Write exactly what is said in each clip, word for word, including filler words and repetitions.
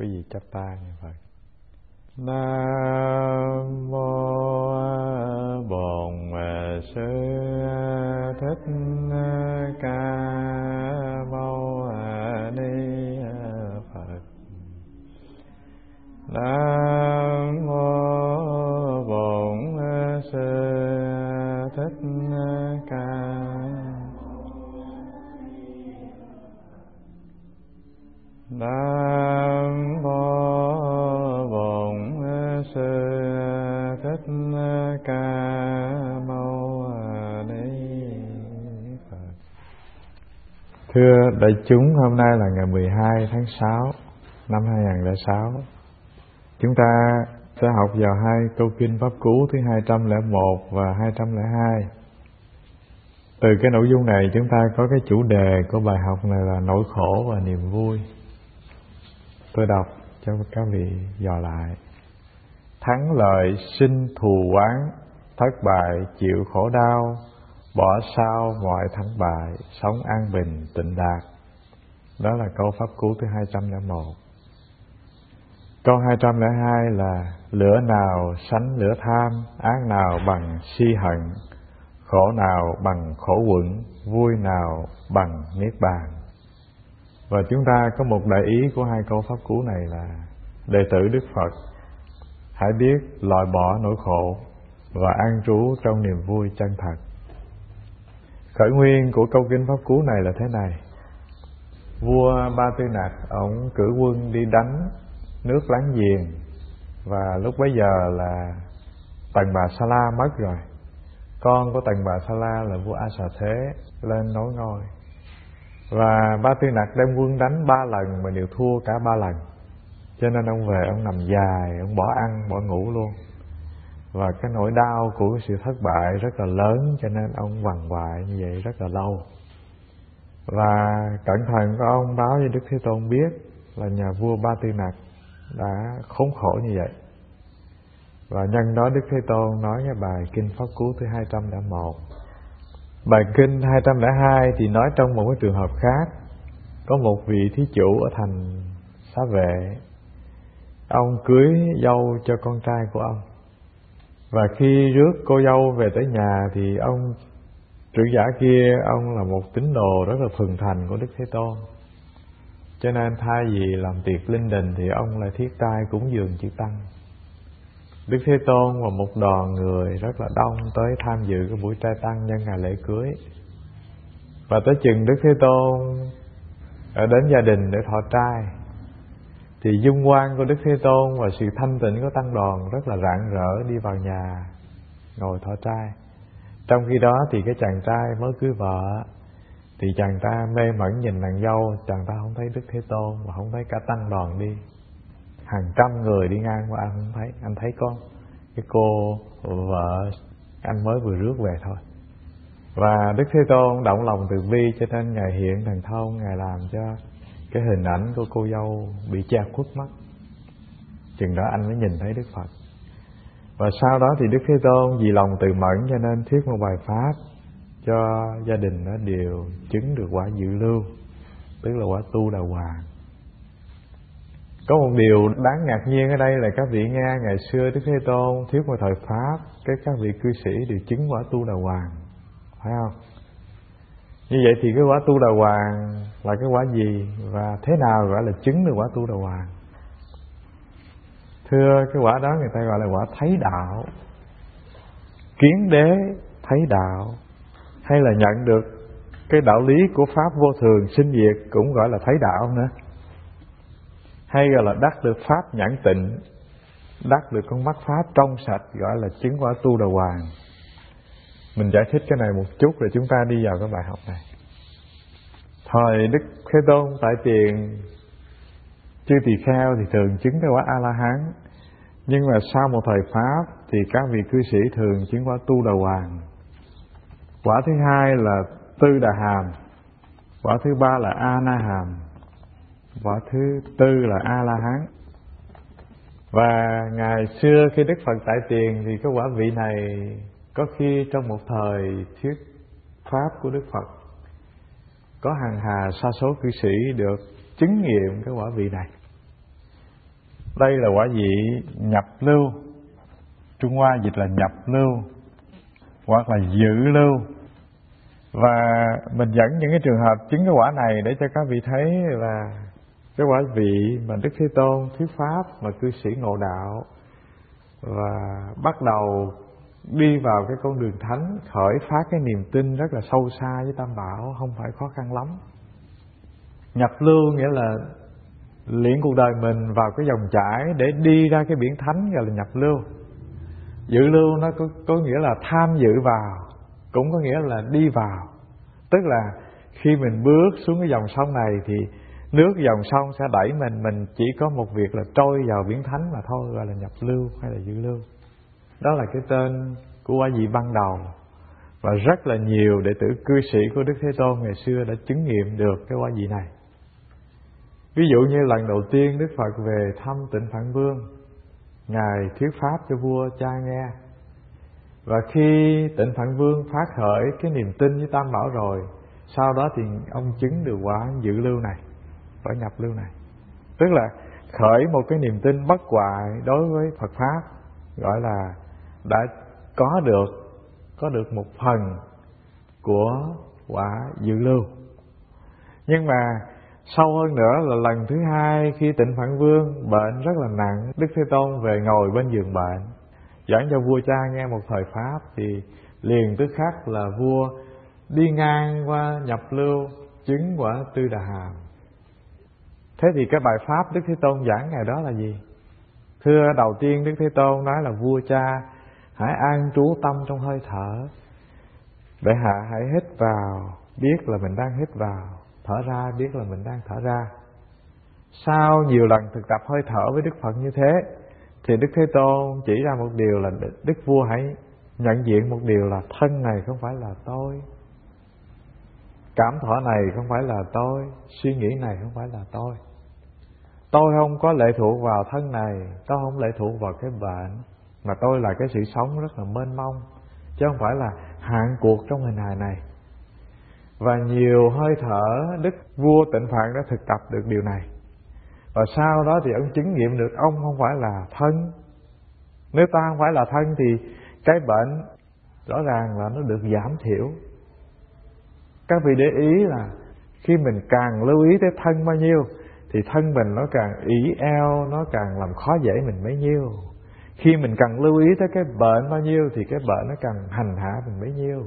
Quý vị chắp tay như vậy. Nam mô Bổn Sư Thích Ca Mâu Ni Phật. Nam mô Bổn Sư Thích Ca. Nam mô Bổn Sư Thích Ca Mâu Ni Phật. Thưa đại chúng, hôm nay là ngày mười hai tháng sáu năm hai nghìn không trăm lẻ sáu. Chúng ta sẽ học vào hai câu kinh Pháp Cú thứ hai trăm lẻ một và hai trăm lẻ hai. Từ cái nội dung này chúng ta có cái chủ đề của bài học này là nỗi khổ và niềm vui. Tôi đọc cho các vị dò lại. Thắng lợi sinh thù oán, thất bại chịu khổ đau, bỏ sau mọi thắng bại, sống an bình tịnh đạt. Đó là câu Pháp Cú thứ hai trăm lẻ một. Câu hai trăm lẻ hai là lửa nào sánh lửa tham, ác nào bằng si hận, khổ nào bằng khổ quẩn, vui nào bằng niết bàn. Và chúng ta có một đại ý của hai câu Pháp Cú này là đệ tử Đức Phật hãy biết loại bỏ nỗi khổ và an trú trong niềm vui chân thật. Khởi nguyên của câu kinh Pháp Cú này là thế này. Vua Ba Tư Nặc ông cử quân đi đánh nước láng giềng, và lúc bấy giờ là Tần Bà Sa La mất rồi. Con của Tần Bà Sa La là vua A Xà Thế lên nối ngôi. Và Ba Tư Nặc đem quân đánh ba lần mà đều thua cả ba lần. Cho nên ông về ông nằm dài, ông bỏ ăn, bỏ ngủ luôn. Và cái nỗi đau của sự thất bại rất là lớn, cho nên ông quằn quại như vậy rất là lâu. Và cẩn thận của ông báo cho Đức Thế Tôn biết là nhà vua Ba Tư Nặc đã khốn khổ như vậy. Và nhân đó Đức Thế Tôn nói cái bài kinh Pháp Cú thứ hai trăm lẻ một. Bài kinh hai trăm lẻ hai thì nói trong một cái trường hợp khác. Có một vị thí chủ ở thành Xá Vệ, ông cưới dâu cho con trai của ông. Và khi rước cô dâu về tới nhà thì ông trưởng giả kia, ông là một tín đồ rất là thuần thành của Đức Thế Tôn. Cho nên thay vì làm tiệc linh đình thì ông lại thiết trai cúng dường chư tăng. Đức Thế Tôn và một đoàn người rất là đông tới tham dự cái buổi trai tăng nhân ngày lễ cưới. Và tới chừng Đức Thế Tôn ở đến gia đình để thọ trai thì dung quang của Đức Thế Tôn và sự thanh tịnh của tăng đoàn rất là rạng rỡ đi vào nhà ngồi thọ trai. Trong khi đó thì cái chàng trai mới cưới vợ thì chàng ta mê mẩn nhìn nàng dâu, chàng ta không thấy Đức Thế Tôn và không thấy cả tăng đoàn đi. Hàng trăm người đi ngang qua anh không thấy, anh thấy có cái cô vợ anh mới vừa rước về thôi. Và Đức Thế Tôn động lòng từ bi, cho nên Ngài hiện thần thông, Ngài làm cho cái hình ảnh của cô dâu bị che khuất mất. Chừng đó anh mới nhìn thấy Đức Phật. Và sau đó thì Đức Thế Tôn vì lòng từ mẫn cho nên thuyết một bài pháp cho gia đình nó đều chứng được quả dự lưu, tức là quả tu đà hoàng. Có một điều đáng ngạc nhiên ở đây là các vị nghe ngày xưa Đức Thế Tôn thuyết một thời pháp, cái các vị cư sĩ đều chứng quả tu đà hoàng, phải không? Như vậy thì cái quả tu đà hoàng là cái quả gì, và thế nào gọi là chứng được quả tu đà hoàng? Thưa, cái quả đó người ta gọi là quả thấy đạo, kiến đế thấy đạo, hay là nhận được cái đạo lý của pháp vô thường sinh diệt cũng gọi là thấy đạo nữa. Hay gọi là đắc được pháp nhãn tịnh, đắc được con mắt pháp trong sạch gọi là chứng quả tu đà hoàng. Mình giải thích cái này một chút rồi chúng ta đi vào cái bài học này. Thời Đức Thế Tôn tại tiền chư tỳ kheo thì thường chứng cái quả A-la-hán. Nhưng mà sau một thời pháp thì các vị cư sĩ thường chứng quả tu đà hoàng. Quả thứ hai là tư đà hàm, quả thứ ba là A-na-hàm, quả thứ tư là A-la-hán. Và ngày xưa khi Đức Phật tại tiền thì cái quả vị này có khi trong một thời thuyết pháp của Đức Phật có hàng hà sa số cư sĩ được chứng nghiệm cái quả vị này. Đây là quả vị nhập lưu, Trung Hoa dịch là nhập lưu hoặc là dự lưu. Và mình dẫn những cái trường hợp chứng cái quả này để cho các vị thấy là cái quả vị mà Đức Thế Tôn thuyết pháp mà cư sĩ ngộ đạo và bắt đầu đi vào cái con đường thánh, khởi phát cái niềm tin rất là sâu xa với Tam Bảo, không phải khó khăn lắm. Nhập lưu nghĩa là luyện cuộc đời mình vào cái dòng chảy để đi ra cái biển thánh, gọi là nhập lưu. Dự lưu nó có, có nghĩa là tham dự vào, cũng có nghĩa là đi vào. Tức là khi mình bước xuống cái dòng sông này thì nước dòng sông sẽ đẩy mình, mình chỉ có một việc là trôi vào biển thánh mà thôi, gọi là nhập lưu hay là dự lưu. Đó là cái tên của quả vị ban đầu. Và rất là nhiều đệ tử cư sĩ của Đức Thế Tôn ngày xưa đã chứng nghiệm được cái quả vị này. Ví dụ như lần đầu tiên Đức Phật về thăm Tịnh Phạn Vương, Ngài thuyết pháp cho vua cha nghe. Và khi Tịnh Phạn Vương phát khởi cái niềm tin với Tam Bảo rồi, sau đó thì ông chứng được quả dự lưu này, quả nhập lưu này. Tức là khởi một cái niềm tin bất hoại đối với Phật Pháp, gọi là đã có được có được một phần của quả dự lưu. Nhưng mà sâu hơn nữa là lần thứ hai, khi Tịnh Phạn Vương bệnh rất là nặng, Đức Thế Tôn về ngồi bên giường bệnh, giảng cho vua cha nghe một thời pháp, thì liền tức khắc là vua đi ngang qua nhập lưu chứng quả Tư Đà Hàm. Thế thì cái bài pháp Đức Thế Tôn giảng ngày đó là gì? Thưa, đầu tiên Đức Thế Tôn nói là vua cha hãy an trú tâm trong hơi thở. Bệ hạ hãy hít vào, biết là mình đang hít vào, thở ra, biết là mình đang thở ra. Sau nhiều lần thực tập hơi thở với Đức Phật như thế, thì Đức Thế Tôn chỉ ra một điều là Đức vua hãy nhận diện một điều là thân này không phải là tôi, cảm thọ này không phải là tôi, suy nghĩ này không phải là tôi. Tôi không có lệ thuộc vào thân này, tôi không lệ thuộc vào cái bệnh, mà tôi là cái sự sống rất là mênh mông, chứ không phải là hạn cuộc trong hình hài này. Và nhiều hơi thở Đức vua Tịnh Phạn đã thực tập được điều này. Và sau đó thì ông chứng nghiệm được ông không phải là thân. Nếu ta không phải là thân thì cái bệnh rõ ràng là nó được giảm thiểu. Các vị để ý là khi mình càng lưu ý tới thân bao nhiêu thì thân mình nó càng ỷ eo, nó càng làm khó dễ mình bấy nhiêu. Khi mình càng lưu ý tới cái bệnh bao nhiêu thì cái bệnh nó càng hành hạ mình bấy nhiêu.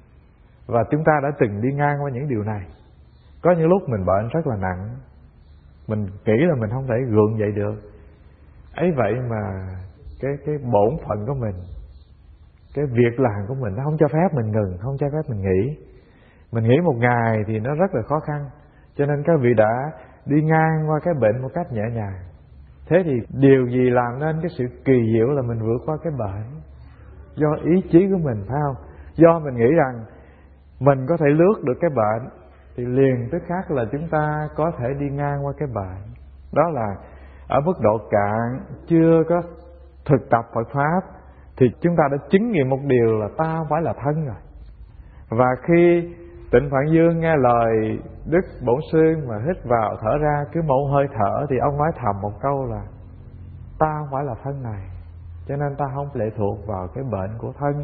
Và chúng ta đã từng đi ngang qua những điều này. Có những lúc mình bệnh rất là nặng, mình nghĩ là mình không thể gượng dậy được. Ấy vậy mà cái cái bổn phận của mình, cái việc làm của mình nó không cho phép mình ngừng, không cho phép mình nghỉ. Mình nghỉ một ngày thì nó rất là khó khăn. Cho nên các vị đã đi ngang qua cái bệnh một cách nhẹ nhàng. Thế thì điều gì làm nên cái sự kỳ diệu là mình vượt qua cái bệnh? Do ý chí của mình, phải không? Do mình nghĩ rằng mình có thể lướt được cái bệnh, thì liền tức khắc là chúng ta có thể đi ngang qua cái bệnh. Đó là ở mức độ cạn, chưa có thực tập Phật Pháp, thì chúng ta đã chứng nghiệm một điều là ta không phải là thân rồi. Và khi Tịnh Phạn Dương nghe lời Đức Bổn Sư mà hít vào thở ra cứ một hơi thở, thì ông nói thầm một câu là ta không phải là thân này, cho nên ta không lệ thuộc vào cái bệnh của thân.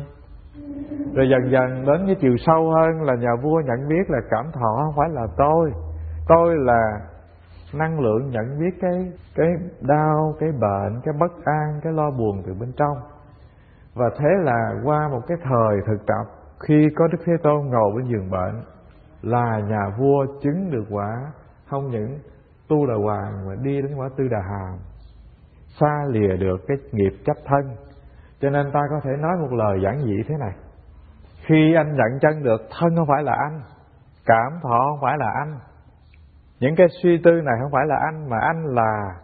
Rồi dần dần đến cái chiều sâu hơn là nhà vua nhận biết là cảm thọ không phải là tôi. Tôi là năng lượng nhận biết cái cái đau, cái bệnh, cái bất an, cái lo buồn từ bên trong. Và thế là qua một cái thời thực tập, khi có Đức Thế Tôn ngồi bên giường bệnh, là nhà vua chứng được quả không những Tu Đà Hoàng mà đi đến quả Tư Đà Hàm, xa lìa được cái nghiệp chấp thân. Cho nên ta có thể nói một lời giản dị thế này: khi anh nhận chân được thân không phải là anh, cảm thọ không phải là anh, những cái suy tư này không phải là anh, mà anh là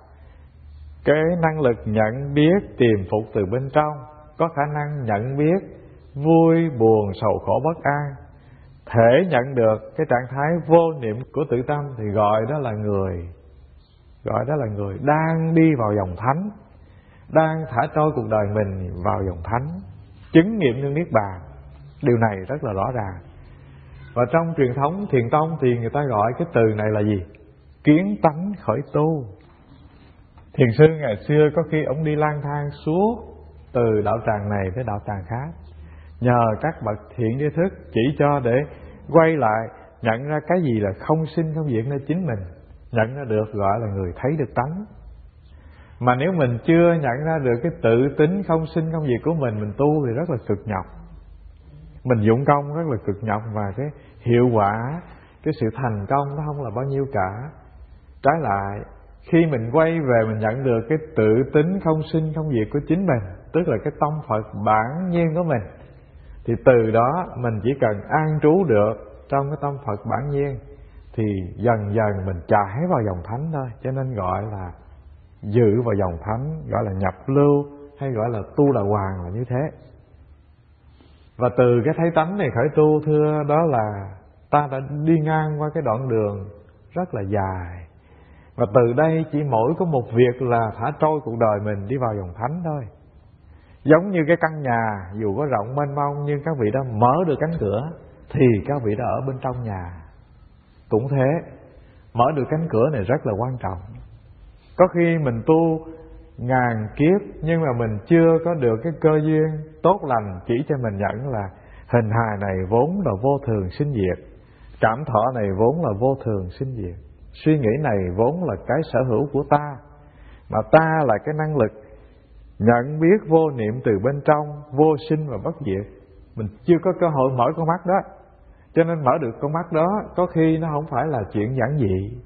cái năng lực nhận biết tìm phục từ bên trong, có khả năng nhận biết vui, buồn, sầu khổ, bất an, thể nhận được cái trạng thái vô niệm của tự tâm, thì gọi đó là người, gọi đó là người đang đi vào dòng thánh, đang thả trôi cuộc đời mình vào dòng thánh, chứng nghiệm như Niết Bàn. Điều này rất là rõ ràng. Và trong truyền thống Thiền tông thì người ta gọi cái từ này là gì? Kiến tánh khởi tu. Thiền sư ngày xưa có khi ông đi lang thang suốt từ đạo tràng này tới đạo tràng khác, nhờ các bậc thiện tri thức chỉ cho để quay lại nhận ra cái gì là không sinh không diệt nơi chính mình, nhận ra được gọi là người thấy được tánh. Mà nếu mình chưa nhận ra được cái tự tính không sinh không diệt của mình, mình tu thì rất là cực nhọc, mình dụng công rất là cực nhọc, và cái hiệu quả, cái sự thành công nó không là bao nhiêu cả. Trái lại, khi mình quay về mình nhận được cái tự tính không sinh không diệt của chính mình, tức là cái tâm Phật bản nhiên của mình, thì từ đó mình chỉ cần an trú được trong cái tâm Phật bản nhiên, thì dần dần mình chảy vào dòng thánh thôi. Cho nên gọi là dự vào dòng thánh, gọi là nhập lưu, hay gọi là tu đà hoàng là như thế. Và từ cái thấy tánh này khởi tu, thưa, đó là ta đã đi ngang qua cái đoạn đường rất là dài. Và từ đây chỉ mỗi có một việc là thả trôi cuộc đời mình đi vào dòng thánh thôi. Giống như cái căn nhà dù có rộng mênh mông, nhưng các vị đã mở được cánh cửa thì các vị đã ở bên trong nhà. Cũng thế, mở được cánh cửa này rất là quan trọng. Có khi mình tu ngàn kiếp nhưng mà mình chưa có được cái cơ duyên tốt lành chỉ cho mình nhận là hình hài này vốn là vô thường sinh diệt, cảm thọ này vốn là vô thường sinh diệt, suy nghĩ này vốn là cái sở hữu của ta, mà ta là cái năng lực nhận biết vô niệm từ bên trong, vô sinh và bất diệt. Mình chưa có cơ hội mở con mắt đó. Cho nên mở được con mắt đó có khi nó không phải là chuyện giản dị.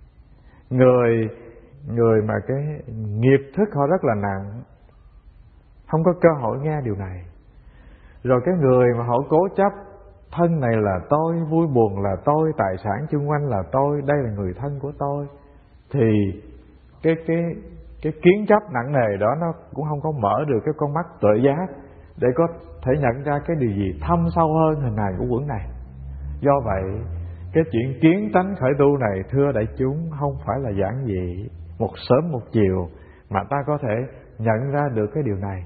Người Người mà cái nghiệp thức họ rất là nặng, không có cơ hội nghe điều này. Rồi cái người mà họ cố chấp thân này là tôi, vui buồn là tôi, tài sản chung quanh là tôi, đây là người thân của tôi, thì cái cái cái kiến chấp nặng nề đó nó cũng không có mở được cái con mắt tuệ giác để có thể nhận ra cái điều gì thâm sâu hơn hình hài của quẩn này. Do vậy, cái chuyện kiến tánh khởi tu này, thưa đại chúng, không phải là giản dị một sớm một chiều mà ta có thể nhận ra được cái điều này.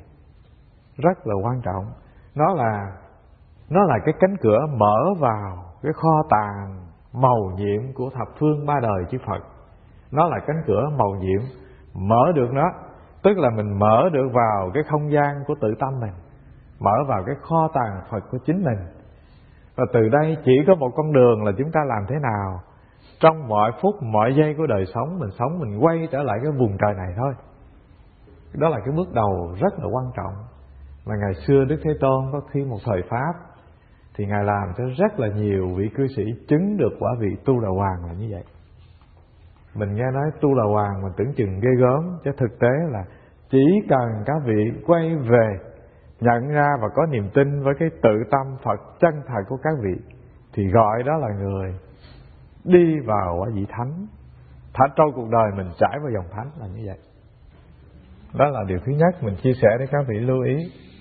Rất là quan trọng. Nó là Nó là cái cánh cửa mở vào cái kho tàng màu nhiệm của thập phương ba đời chư Phật. Nó là cánh cửa màu nhiệm, mở được nó, tức là mình mở được vào cái không gian của tự tâm mình, mở vào cái kho tàng Phật của chính mình. Và từ đây chỉ có một con đường là chúng ta làm thế nào trong mọi phút mọi giây của đời sống mình sống, mình quay trở lại cái vùng trời này thôi. Đó là cái bước đầu rất là quan trọng. Mà ngày xưa Đức Thế Tôn có khi một thời Pháp thì Ngài làm cho rất là nhiều vị cư sĩ chứng được quả vị tu đà hoàng là như vậy. Mình nghe nói tu đà hoàng mình tưởng chừng ghê gớm, chứ thực tế là chỉ cần các vị quay về nhận ra và có niềm tin với cái tự tâm Phật chân thật của các vị, thì gọi đó là người đi vào quả vị thánh, thả trôi cuộc đời mình trải vào dòng thánh là như vậy. Đó là điều thứ nhất mình chia sẻ để các vị lưu ý.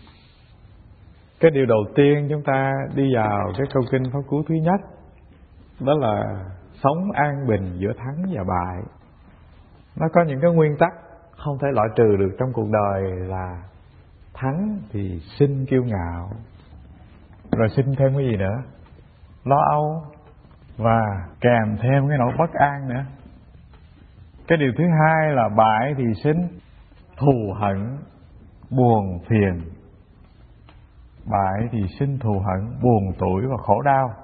Cái điều đầu tiên chúng ta đi vào cái câu kinh Pháp Cú thứ nhất, đó là sống an bình giữa thắng và bại. Nó có những cái nguyên tắc không thể loại trừ được trong cuộc đời, là thắng thì sinh kiêu ngạo, rồi sinh thêm cái gì nữa? Lo âu, và kèm thêm cái nỗi bất an nữa. Cái điều thứ hai là bại thì sinh thù hận, buồn phiền. Bại thì sinh thù hận, buồn tủi và khổ đau.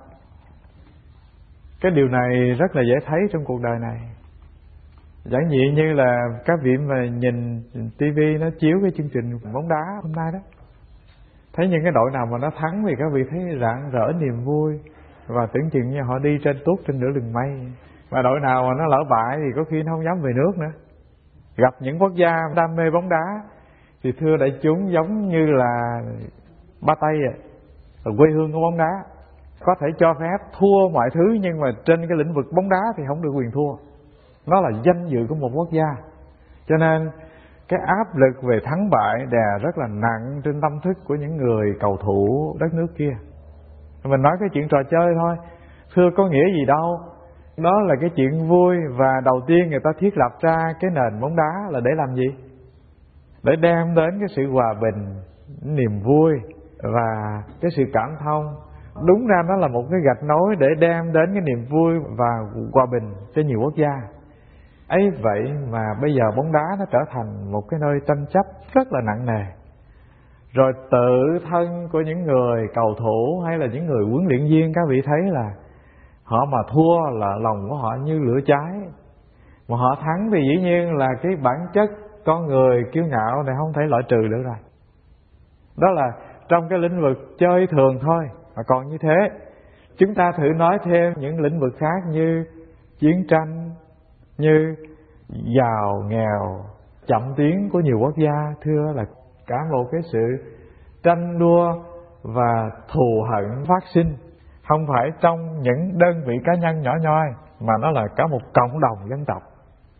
Cái điều này rất là dễ thấy trong cuộc đời này. Giản dị như là các vị mà nhìn tivi nó chiếu cái chương trình bóng đá hôm nay đó, thấy những cái đội nào mà nó thắng thì các vị thấy rạng rỡ niềm vui, và tưởng chừng như họ đi trên tuốt trên nửa đường mây. Mà đội nào mà nó lỡ bại thì có khi nó không dám về nước nữa. Gặp những quốc gia đam mê bóng đá thì thưa đại chúng giống như là Ba Tây à, ở quê hương của bóng đá, có thể cho phép thua mọi thứ, nhưng mà trên cái lĩnh vực bóng đá thì không được quyền thua. Nó là danh dự của một quốc gia. Cho nên cái áp lực về thắng bại đè rất là nặng trên tâm thức của những người cầu thủ đất nước kia. Mình nói cái chuyện trò chơi thôi, thưa có nghĩa gì đâu. Đó là cái chuyện vui, và đầu tiên người ta thiết lập ra cái nền bóng đá là để làm gì? Để đem đến cái sự hòa bình, niềm vui và cái sự cảm thông. Đúng ra nó là một cái gạch nối để đem đến cái niềm vui và hòa bình cho nhiều quốc gia. Ấy vậy mà bây giờ bóng đá nó trở thành một cái nơi tranh chấp rất là nặng nề. Rồi tự thân của những người cầu thủ hay là những người huấn luyện viên, các vị thấy là họ mà thua là lòng của họ như lửa cháy, mà họ thắng thì dĩ nhiên là cái bản chất con người kiêu ngạo này không thể loại trừ được rồi. Đó là trong cái lĩnh vực chơi thường thôi. Mà còn như thế, chúng ta thử nói thêm những lĩnh vực khác như chiến tranh, như giàu nghèo, chậm tiến của nhiều quốc gia. Thưa là cả một cái sự tranh đua và thù hận phát sinh, không phải trong những đơn vị cá nhân nhỏ nhoi, mà nó là cả một cộng đồng dân tộc.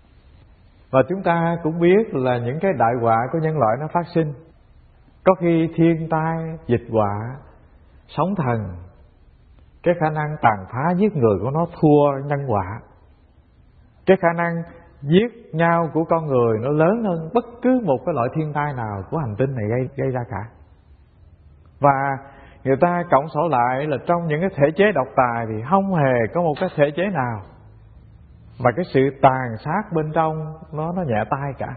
Và chúng ta cũng biết là những cái đại họa của nhân loại nó phát sinh. Có khi thiên tai, dịch họa, sóng thần, cái khả năng tàn phá giết người của nó thua nhân họa. Cái khả năng giết nhau của con người nó lớn hơn bất cứ một cái loại thiên tai nào của hành tinh này gây, gây ra cả. Và người ta cộng sổ lại là trong những cái thể chế độc tài thì không hề có một cái thể chế nào mà cái sự tàn sát bên trong nó nó nhẹ tay cả.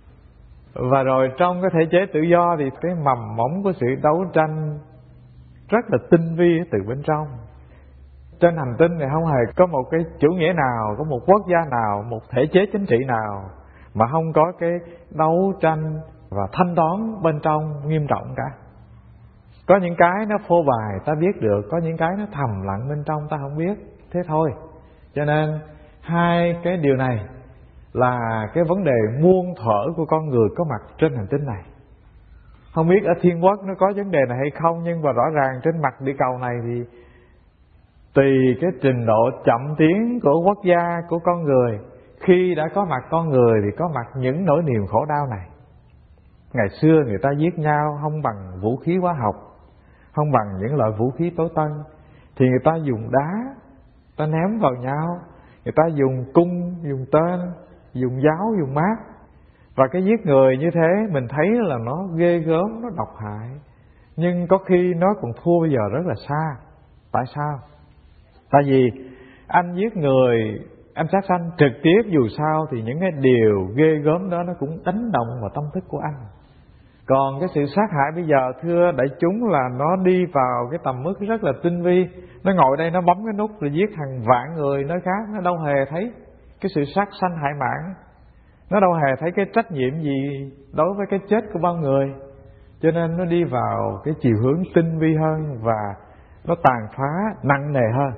Và rồi trong cái thể chế tự do thì cái mầm mống của sự đấu tranh rất là tinh vi từ bên trong. Trên hành tinh này không hề có một cái chủ nghĩa nào, có một quốc gia nào, một thể chế chính trị nào mà không có cái đấu tranh và thanh toán bên trong nghiêm trọng cả. Có những cái nó phô bày ta biết được, có những cái nó thầm lặng bên trong ta không biết, thế thôi. Cho nên hai cái điều này là cái vấn đề muôn thuở của con người có mặt trên hành tinh này. Không biết ở thiên quốc nó có vấn đề này hay không, nhưng mà rõ ràng trên mặt địa cầu này thì tùy cái trình độ chậm tiến của quốc gia, của con người, khi đã có mặt con người thì có mặt những nỗi niềm khổ đau này. Ngày xưa người ta giết nhau không bằng vũ khí hóa học, không bằng những loại vũ khí tối tân, thì người ta dùng đá, ta ném vào nhau, người ta dùng cung, dùng tên, dùng giáo, dùng mát. Và cái giết người như thế mình thấy là nó ghê gớm, nó độc hại, nhưng có khi nó còn thua bây giờ rất là xa. Tại sao? Tại vì anh giết người, anh sát sanh trực tiếp, dù sao thì những cái điều ghê gớm đó nó cũng đánh động vào tâm thức của anh. Còn cái sự sát hại bây giờ, thưa đại chúng, là nó đi vào cái tầm mức rất là tinh vi. Nó ngồi đây nó bấm cái nút rồi giết hàng vạn người nơi khác, nó đâu hề thấy cái sự sát sanh hại mạng, nó đâu hề thấy cái trách nhiệm gì đối với cái chết của bao người. Cho nên nó đi vào cái chiều hướng tinh vi hơn và nó tàn phá nặng nề hơn.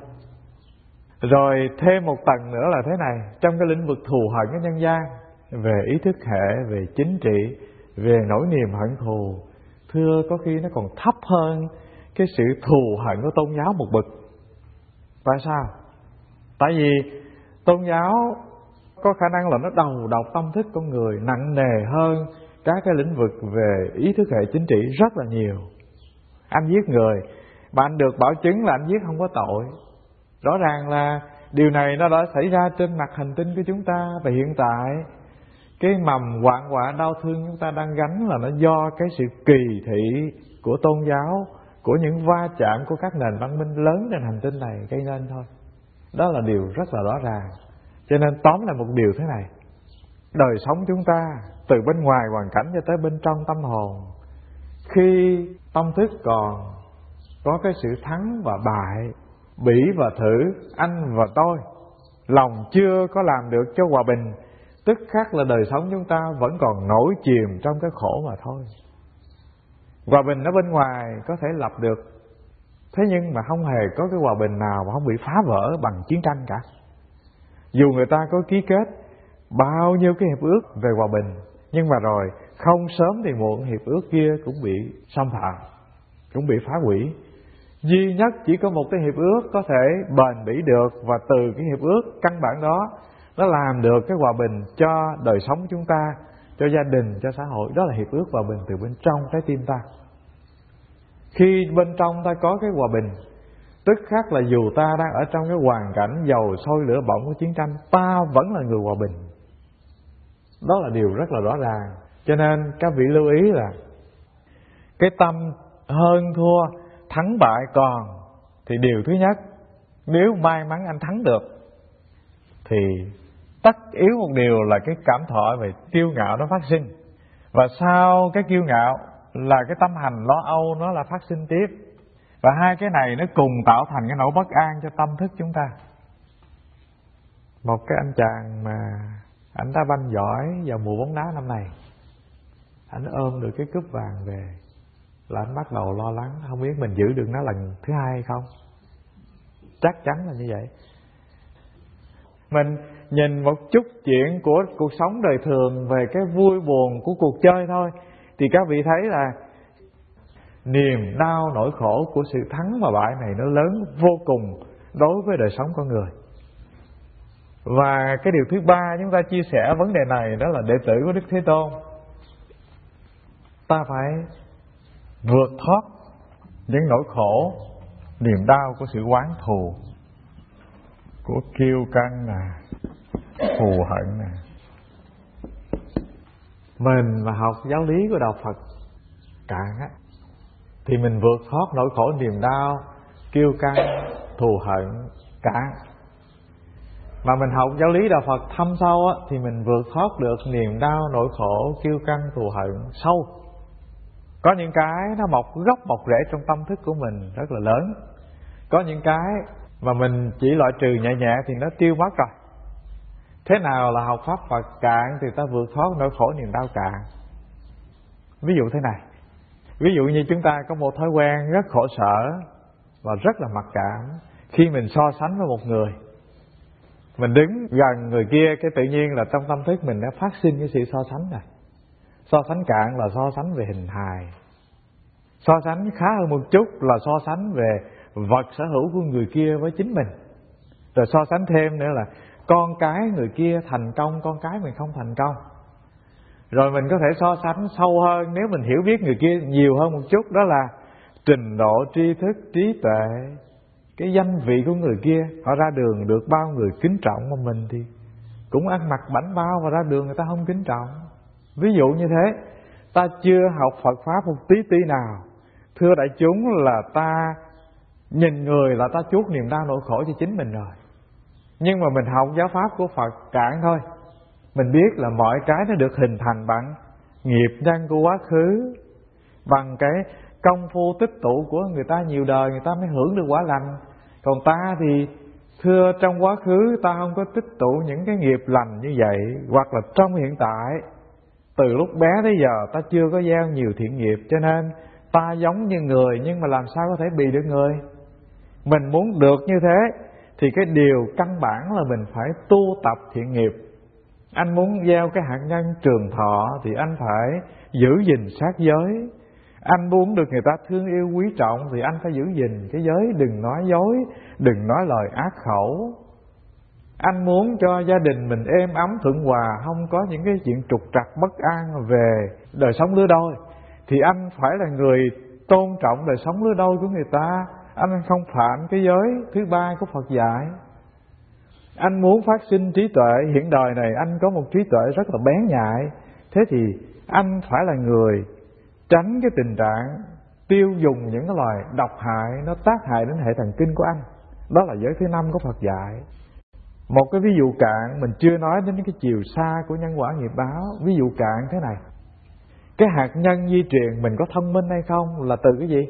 Rồi thêm một tầng nữa là thế này, trong cái lĩnh vực thù hận của nhân gian, về ý thức hệ, về chính trị, về nỗi niềm hận thù, thưa có khi nó còn thấp hơn cái sự thù hận của tôn giáo một bậc. Tại sao? Tại vì tôn giáo có khả năng là nó đầu độc tâm thức con người nặng nề hơn các cái lĩnh vực về ý thức hệ chính trị rất là nhiều. Anh giết người mà anh được bảo chứng là anh giết không có tội. Rõ ràng là điều này nó đã xảy ra trên mặt hành tinh của chúng ta. Và hiện tại cái mầm hoạn họa đau thương chúng ta đang gánh là nó do cái sự kỳ thị của tôn giáo, của những va chạm của các nền văn minh lớn trên hành tinh này gây nên thôi. Đó là điều rất là rõ ràng. Cho nên tóm lại một điều thế này, đời sống chúng ta từ bên ngoài hoàn cảnh cho tới bên trong tâm hồn, khi tâm thức còn có cái sự thắng và bại, bỉ và thử, anh và tôi, lòng chưa có làm được cho hòa bình, tức khắc là đời sống chúng ta vẫn còn nổi chìm trong cái khổ mà thôi. Hòa bình ở bên ngoài có thể lập được, thế nhưng mà không hề có cái hòa bình nào mà không bị phá vỡ bằng chiến tranh cả. Dù người ta có ký kết bao nhiêu cái hiệp ước về hòa bình, nhưng mà rồi không sớm thì muộn hiệp ước kia cũng bị xâm phạm, cũng bị phá hủy. Duy nhất chỉ có một cái hiệp ước có thể bền bỉ được, và từ cái hiệp ước căn bản đó nó làm được cái hòa bình cho đời sống chúng ta, cho gia đình, cho xã hội. Đó là hiệp ước hòa bình từ bên trong trái tim ta. Khi bên trong ta có cái hòa bình, tức khắc là dù ta đang ở trong cái hoàn cảnh dầu sôi lửa bỏng của chiến tranh, ta vẫn là người hòa bình. Đó là điều rất là rõ ràng. Cho nên các vị lưu ý là cái tâm hơn thua, thắng bại còn, thì điều thứ nhất, nếu may mắn anh thắng được thì tất yếu một điều là cái cảm thọ về kiêu ngạo nó phát sinh. Và sau cái kiêu ngạo là cái tâm hành lo âu nó là phát sinh tiếp. Và hai cái này nó cùng tạo thành cái nỗi bất an cho tâm thức chúng ta. Một cái anh chàng mà anh đá banh giỏi vào mùa bóng đá năm này, anh ôm được cái cúp vàng về là anh bắt đầu lo lắng, không biết mình giữ được nó lần thứ hai hay không. Chắc chắn là như vậy. Mình nhìn một chút chuyện của cuộc sống đời thường về cái vui buồn của cuộc chơi thôi, thì các vị thấy là niềm đau nỗi khổ của sự thắng và bại này nó lớn vô cùng đối với đời sống con người. Và cái điều thứ ba chúng ta chia sẻ vấn đề này đó là đệ tử của Đức Thế Tôn, ta phải vượt thoát những nỗi khổ, niềm đau của sự oán thù, của kiêu căng nè, thù hận nè. Mình mà học giáo lý của đạo Phật cạn á, thì mình vượt thoát nỗi khổ, niềm đau, kiêu căng, thù hận cạn. Mà mình học giáo lý đạo Phật thâm sâu á, thì mình vượt thoát được niềm đau, nỗi khổ, kiêu căng, thù hận sâu. Có những cái nó mọc gốc mọc rễ trong tâm thức của mình rất là lớn. Có những cái mà mình chỉ loại trừ nhẹ nhẹ thì nó tiêu mất rồi. Thế nào là học pháp Phật cạn thì ta vượt thoát nỗi khổ niềm đau cạn. Ví dụ thế này, ví dụ như chúng ta có một thói quen rất khổ sở và rất là mặc cảm khi mình so sánh với một người. Mình đứng gần người kia, cái tự nhiên là trong tâm thức mình đã phát sinh cái sự so sánh này. So sánh cạn là so sánh về hình hài. So sánh khá hơn một chút là so sánh về vật sở hữu của người kia với chính mình. Rồi so sánh thêm nữa là con cái người kia thành công, con cái mình không thành công. Rồi mình có thể so sánh sâu hơn, nếu mình hiểu biết người kia nhiều hơn một chút, đó là trình độ tri thức, trí tuệ, cái danh vị của người kia. Họ ra đường được bao người kính trọng, mà mình thì cũng ăn mặc bảnh bao và ra đường người ta không kính trọng. Ví dụ như thế, ta chưa học Phật Pháp một tí tí nào. Thưa đại chúng là ta nhìn người là ta chuốc niềm đau nỗi khổ cho chính mình rồi. Nhưng mà mình học giáo Pháp của Phật cạn thôi, mình biết là mọi cái nó được hình thành bằng nghiệp nhân của quá khứ, bằng cái công phu tích tụ của người ta nhiều đời, người ta mới hưởng được quả lành. Còn ta thì thưa trong quá khứ ta không có tích tụ những cái nghiệp lành như vậy, hoặc là trong hiện tại từ lúc bé tới giờ ta chưa có gieo nhiều thiện nghiệp, cho nên ta giống như người nhưng mà làm sao có thể bị được người. Mình muốn được như thế thì cái điều căn bản là mình phải tu tập thiện nghiệp. Anh muốn gieo cái hạt nhân trường thọ thì anh phải giữ gìn sát giới. Anh muốn được người ta thương yêu quý trọng thì anh phải giữ gìn cái giới, đừng nói dối, đừng nói lời ác khẩu. Anh muốn cho gia đình mình êm ấm thuận hòa, không có những cái chuyện trục trặc bất an về đời sống lứa đôi, thì anh phải là người tôn trọng đời sống lứa đôi của người ta. Anh không phạm cái giới thứ ba của Phật dạy. Anh muốn phát sinh trí tuệ, hiện đời này anh có một trí tuệ rất là bén nhạy, thế thì anh phải là người tránh cái tình trạng tiêu dùng những cái loài độc hại, nó tác hại đến hệ thần kinh của anh. Đó là giới thứ năm của Phật dạy. Một cái ví dụ cạn, mình chưa nói đến cái chiều xa của nhân quả nghiệp báo. Ví dụ cạn thế này, cái hạt nhân di truyền mình có thông minh hay không là từ cái gì?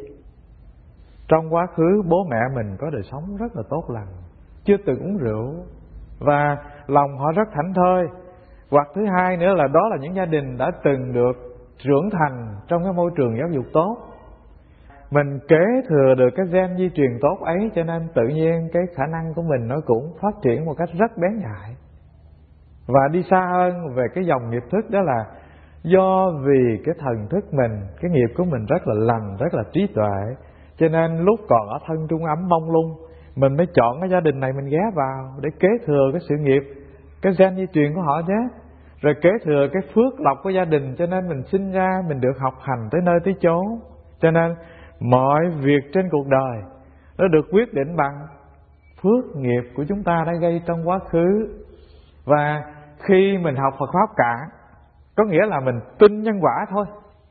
Trong quá khứ bố mẹ mình có đời sống rất là tốt lành, chưa từng uống rượu và lòng họ rất thảnh thơi. Hoặc thứ hai nữa là đó là những gia đình đã từng được trưởng thành trong cái môi trường giáo dục tốt. Mình kế thừa được cái gen di truyền tốt ấy, cho nên tự nhiên cái khả năng của mình nó cũng phát triển một cách rất bén nhạy. Và đi xa hơn về cái dòng nghiệp thức, đó là do vì cái thần thức mình, cái nghiệp của mình rất là lành, rất là trí tuệ, cho nên lúc còn ở thân trung ấm mông lung, mình mới chọn cái gia đình này mình ghé vào để kế thừa cái sự nghiệp, cái gen di truyền của họ nhé. Rồi kế thừa cái phước lộc của gia đình, cho nên mình sinh ra mình được học hành tới nơi tới chốn. Cho nên mọi việc trên cuộc đời nó được quyết định bằng phước nghiệp của chúng ta đã gây trong quá khứ. Và khi mình học Phật Pháp cạn, có nghĩa là mình tin nhân quả thôi.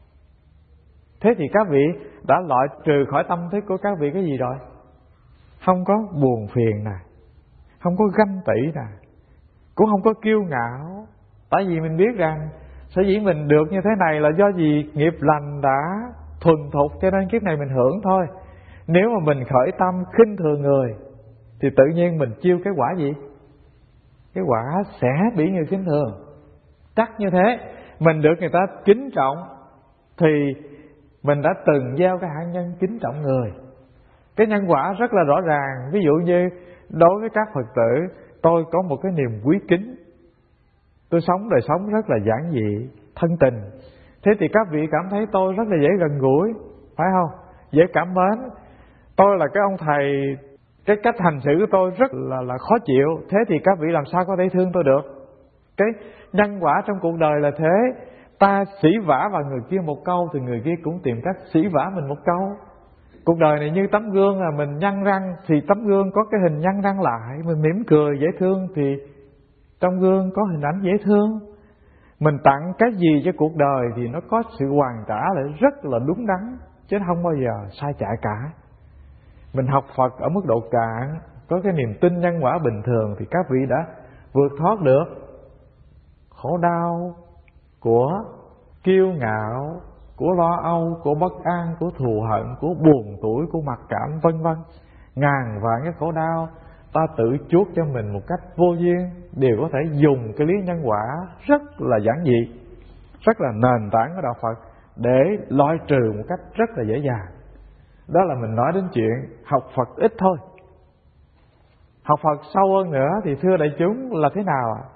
Thế thì các vị đã loại trừ khỏi tâm thức của các vị cái gì rồi? Không có buồn phiền nè, không có ganh tị nè, cũng không có kiêu ngạo. Tại vì mình biết rằng sở dĩ mình được như thế này là do gì nghiệp lành đã thuần thục, cho nên kiếp này mình hưởng thôi. Nếu mà mình khởi tâm khinh thường người thì tự nhiên mình chiêu cái quả gì? Cái quả sẽ bị người khinh thường. Chắc như thế. Mình được người ta kính trọng thì mình đã từng gieo cái hạt nhân kính trọng người. Cái nhân quả rất là rõ ràng. Ví dụ như đối với các Phật tử, tôi có một cái niềm quý kính, tôi sống đời sống rất là giản dị, thân tình. Thế thì các vị cảm thấy tôi rất là dễ gần gũi, phải không? Dễ cảm mến. Tôi là cái ông thầy, cái cách hành xử của tôi rất là, là khó chịu. Thế thì các vị làm sao có thể thương tôi được? Cái nhân quả trong cuộc đời là thế. Ta sỉ vả vào người kia một câu thì người kia cũng tìm cách sỉ vả mình một câu. Cuộc đời này như tấm gương, là mình nhăn răng thì tấm gương có cái hình nhăn răng lại. Mình mỉm cười dễ thương thì trong gương có hình ảnh dễ thương. Mình tặng cái gì cho cuộc đời thì nó có sự hoàn trả lại rất là đúng đắn, chứ không bao giờ sai chạy cả. Mình học Phật ở mức độ cạn, có cái niềm tin nhân quả bình thường thì các vị đã vượt thoát được khổ đau của kiêu ngạo, của lo âu, của bất an, của thù hận, của buồn tủi, của mặc cảm, vân vân. Ngàn vạn cái khổ đau ta tự chuốc cho mình một cách vô duyên, đều có thể dùng cái lý nhân quả rất là giản dị, rất là nền tảng của đạo Phật để loại trừ một cách rất là dễ dàng. Đó là mình nói đến chuyện học Phật ít thôi. Học Phật sâu hơn nữa thì thưa đại chúng là thế nào ạ?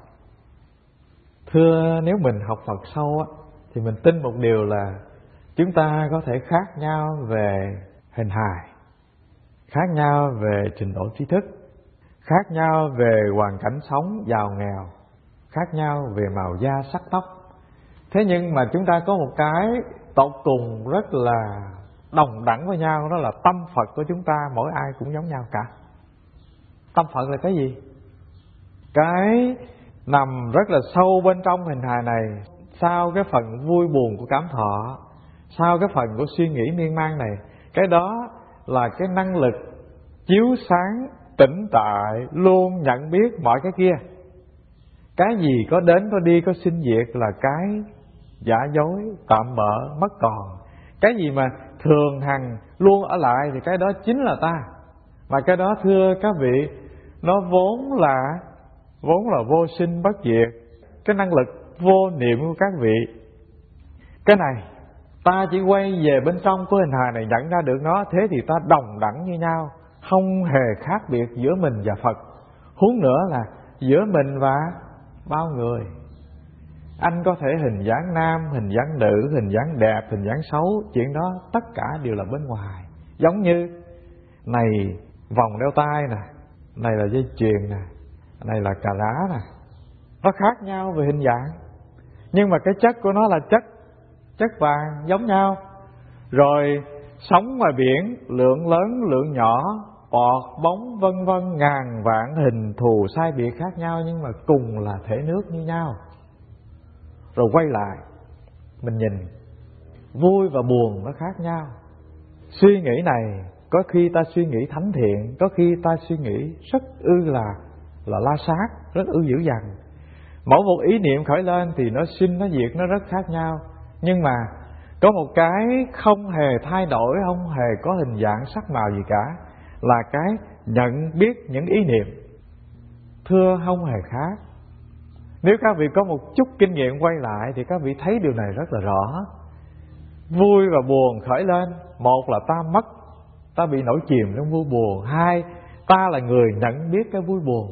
Thưa, nếu mình học Phật sâu á, thì mình tin một điều là chúng ta có thể khác nhau về hình hài, khác nhau về trình độ trí thức, khác nhau về hoàn cảnh sống giàu nghèo, khác nhau về màu da sắc tóc. Thế nhưng mà chúng ta có một cái tột cùng rất là đồng đẳng với nhau, đó là tâm Phật của chúng ta mỗi ai cũng giống nhau cả. Tâm Phật là cái gì? Cái nằm rất là sâu bên trong hình hài này, sau cái phần vui buồn của cảm thọ, sau cái phần của suy nghĩ miên man này. Cái đó là cái năng lực chiếu sáng, tĩnh tại, luôn nhận biết mọi cái kia. Cái gì có đến có đi, có sinh diệt là cái giả dối, tạm bợ, mất còn. Cái gì mà thường hằng luôn ở lại thì cái đó chính là ta. Mà cái đó thưa các vị, nó vốn là vốn là vô sinh bất diệt. Cái năng lực vô niệm của các vị, cái này ta chỉ quay về bên trong của hình hài này nhận ra được nó. Thế thì ta đồng đẳng như nhau, không hề khác biệt giữa mình và Phật. Huống nữa là giữa mình và bao người. Anh có thể hình dáng nam, hình dáng nữ, hình dáng đẹp, hình dáng xấu, chuyện đó tất cả đều là bên ngoài. Giống như này vòng đeo tay nè, này là dây chuyền nè, này là cà rá nè. Nó khác nhau về hình dạng, nhưng mà cái chất của nó là chất chất vàng giống nhau. Rồi sóng ngoài biển, lượng lớn, lượng nhỏ, bọt, bóng, vân vân, ngàn vạn hình thù sai biệt khác nhau, nhưng mà cùng là thể nước như nhau. Rồi quay lại, mình nhìn, vui và buồn nó khác nhau. Suy nghĩ này, có khi ta suy nghĩ thánh thiện, có khi ta suy nghĩ rất ư là là la sát, rất ư dữ dằn. Mỗi một ý niệm khởi lên thì nó sinh, nó diệt, nó rất khác nhau. Nhưng mà có một cái không hề thay đổi, không hề có hình dạng sắc màu gì cả, là cái nhận biết những ý niệm. Thưa, không hề khác. Nếu các vị có một chút kinh nghiệm quay lại thì các vị thấy điều này rất là rõ. Vui và buồn khởi lên, một là ta mất, ta bị nổi chìm trong vui buồn. Hai, ta là người nhận biết cái vui buồn.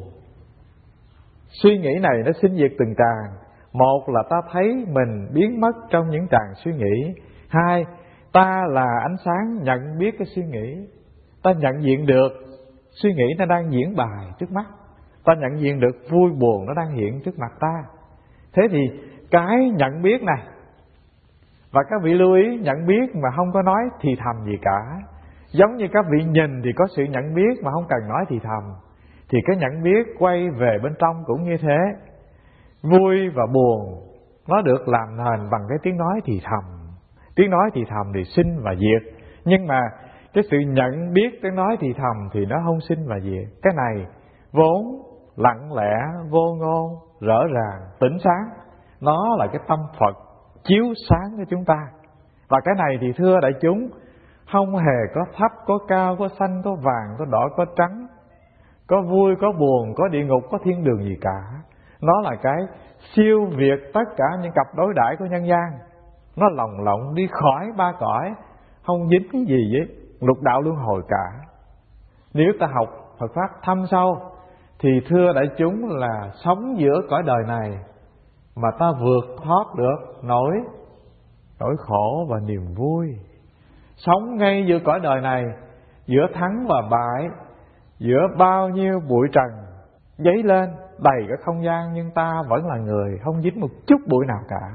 Suy nghĩ này nó sinh diệt từng tràng. Một là ta thấy mình biến mất trong những tràng suy nghĩ. Hai, ta là ánh sáng nhận biết cái suy nghĩ. Ta nhận diện được suy nghĩ nó đang diễn bài trước mắt. Ta nhận diện được vui buồn nó đang hiện trước mặt ta. Thế thì cái nhận biết này, và các vị lưu ý, nhận biết mà không có nói thì thầm gì cả. Giống như các vị nhìn thì có sự nhận biết mà không cần nói thì thầm, thì cái nhận biết quay về bên trong cũng như thế. Vui và buồn nó được làm nền bằng cái tiếng nói thì thầm. Tiếng nói thì thầm thì sinh và diệt, nhưng mà cái sự nhận biết tiếng nói thì thầm thì nó không sinh và diệt. Cái này vốn lặng lẽ, vô ngôn, rõ ràng, tỉnh sáng. Nó là cái tâm Phật chiếu sáng cho chúng ta. Và cái này thì thưa đại chúng, không hề có thấp, có cao, có xanh, có vàng, có đỏ, có trắng, có vui, có buồn, có địa ngục, có thiên đường gì cả. Nó là cái siêu việt tất cả những cặp đối đãi của nhân gian. Nó lồng lộng đi khỏi ba cõi, không dính cái gì với lục đạo luân hồi cả. Nếu ta học Phật Pháp thâm sâu thì thưa đại chúng là sống giữa cõi đời này mà ta vượt thoát được nỗi nỗi khổ và niềm vui. Sống ngay giữa cõi đời này, giữa thắng và bại, giữa bao nhiêu bụi trần dấy lên đầy cái không gian, nhưng ta vẫn là người, không dính một chút bụi nào cả.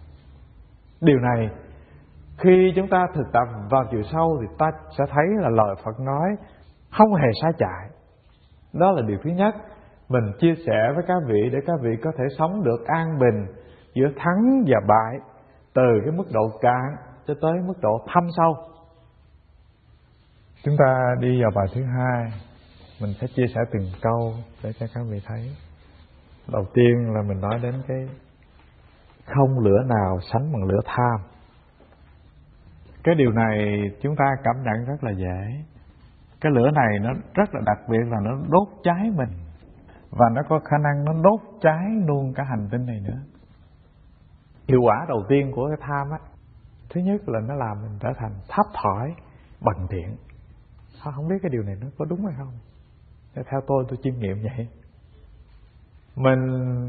Điều này khi chúng ta thực tập vào chiều sâu thì ta sẽ thấy là lời Phật nói không hề sai chạy. Đó là điều thứ nhất. Mình chia sẻ với các vị để các vị có thể sống được an bình giữa thắng và bại, từ cái mức độ cạn cho tới mức độ thâm sâu. Chúng ta đi vào bài thứ hai, mình sẽ chia sẻ từng câu để cho các vị thấy. Đầu tiên là mình nói đến cái không lửa nào sánh bằng lửa tham. Cái điều này chúng ta cảm nhận rất là dễ. Cái lửa này nó rất là đặc biệt là nó đốt cháy mình, và nó có khả năng nó đốt cháy luôn cả hành tinh này nữa. Hiệu quả đầu tiên của cái tham á, thứ nhất là nó làm mình trở thành thấp thỏi, bằng thiện. Không biết cái điều này nó có đúng hay không. Theo tôi, tôi chiêm nghiệm vậy. Mình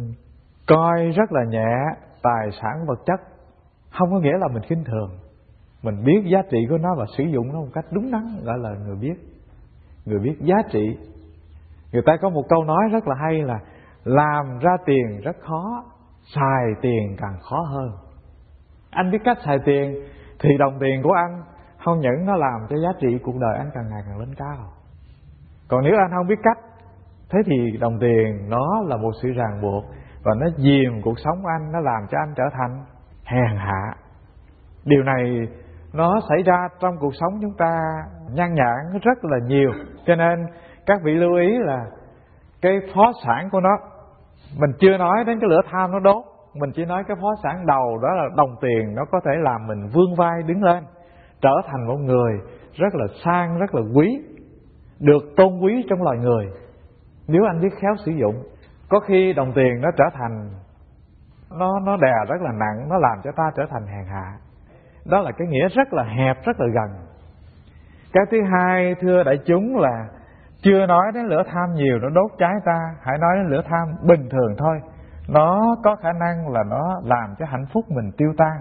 coi rất là nhẹ tài sản vật chất, không có nghĩa là mình khinh thường. Mình biết giá trị của nó và sử dụng nó một cách đúng đắn, gọi là người biết. Người biết giá trị. Người ta có một câu nói rất là hay là làm ra tiền rất khó, xài tiền càng khó hơn. Anh biết cách xài tiền thì đồng tiền của anh không những nó làm cho giá trị cuộc đời anh càng ngày càng lên cao. Còn nếu anh không biết cách, thế thì đồng tiền nó là một sự ràng buộc, và nó dìm cuộc sống của anh, nó làm cho anh trở thành hèn hạ. Điều này nó xảy ra trong cuộc sống chúng ta nhan nhản rất là nhiều. Cho nên các vị lưu ý là cái phó sản của nó, mình chưa nói đến cái lửa tham nó đốt, mình chỉ nói cái phó sản đầu, đó là đồng tiền. Nó có thể làm mình vươn vai đứng lên, trở thành một người rất là sang, rất là quý, được tôn quý trong loài người, nếu anh biết khéo sử dụng. Có khi đồng tiền nó trở thành Nó nó đè rất là nặng, nó làm cho ta trở thành hèn hạ. Đó là cái nghĩa rất là hẹp, rất là gần. Cái thứ hai thưa đại chúng là chưa nói đến lửa tham nhiều nó đốt cháy ta, hãy nói đến lửa tham bình thường thôi. Nó có khả năng là nó làm cho hạnh phúc mình tiêu tan,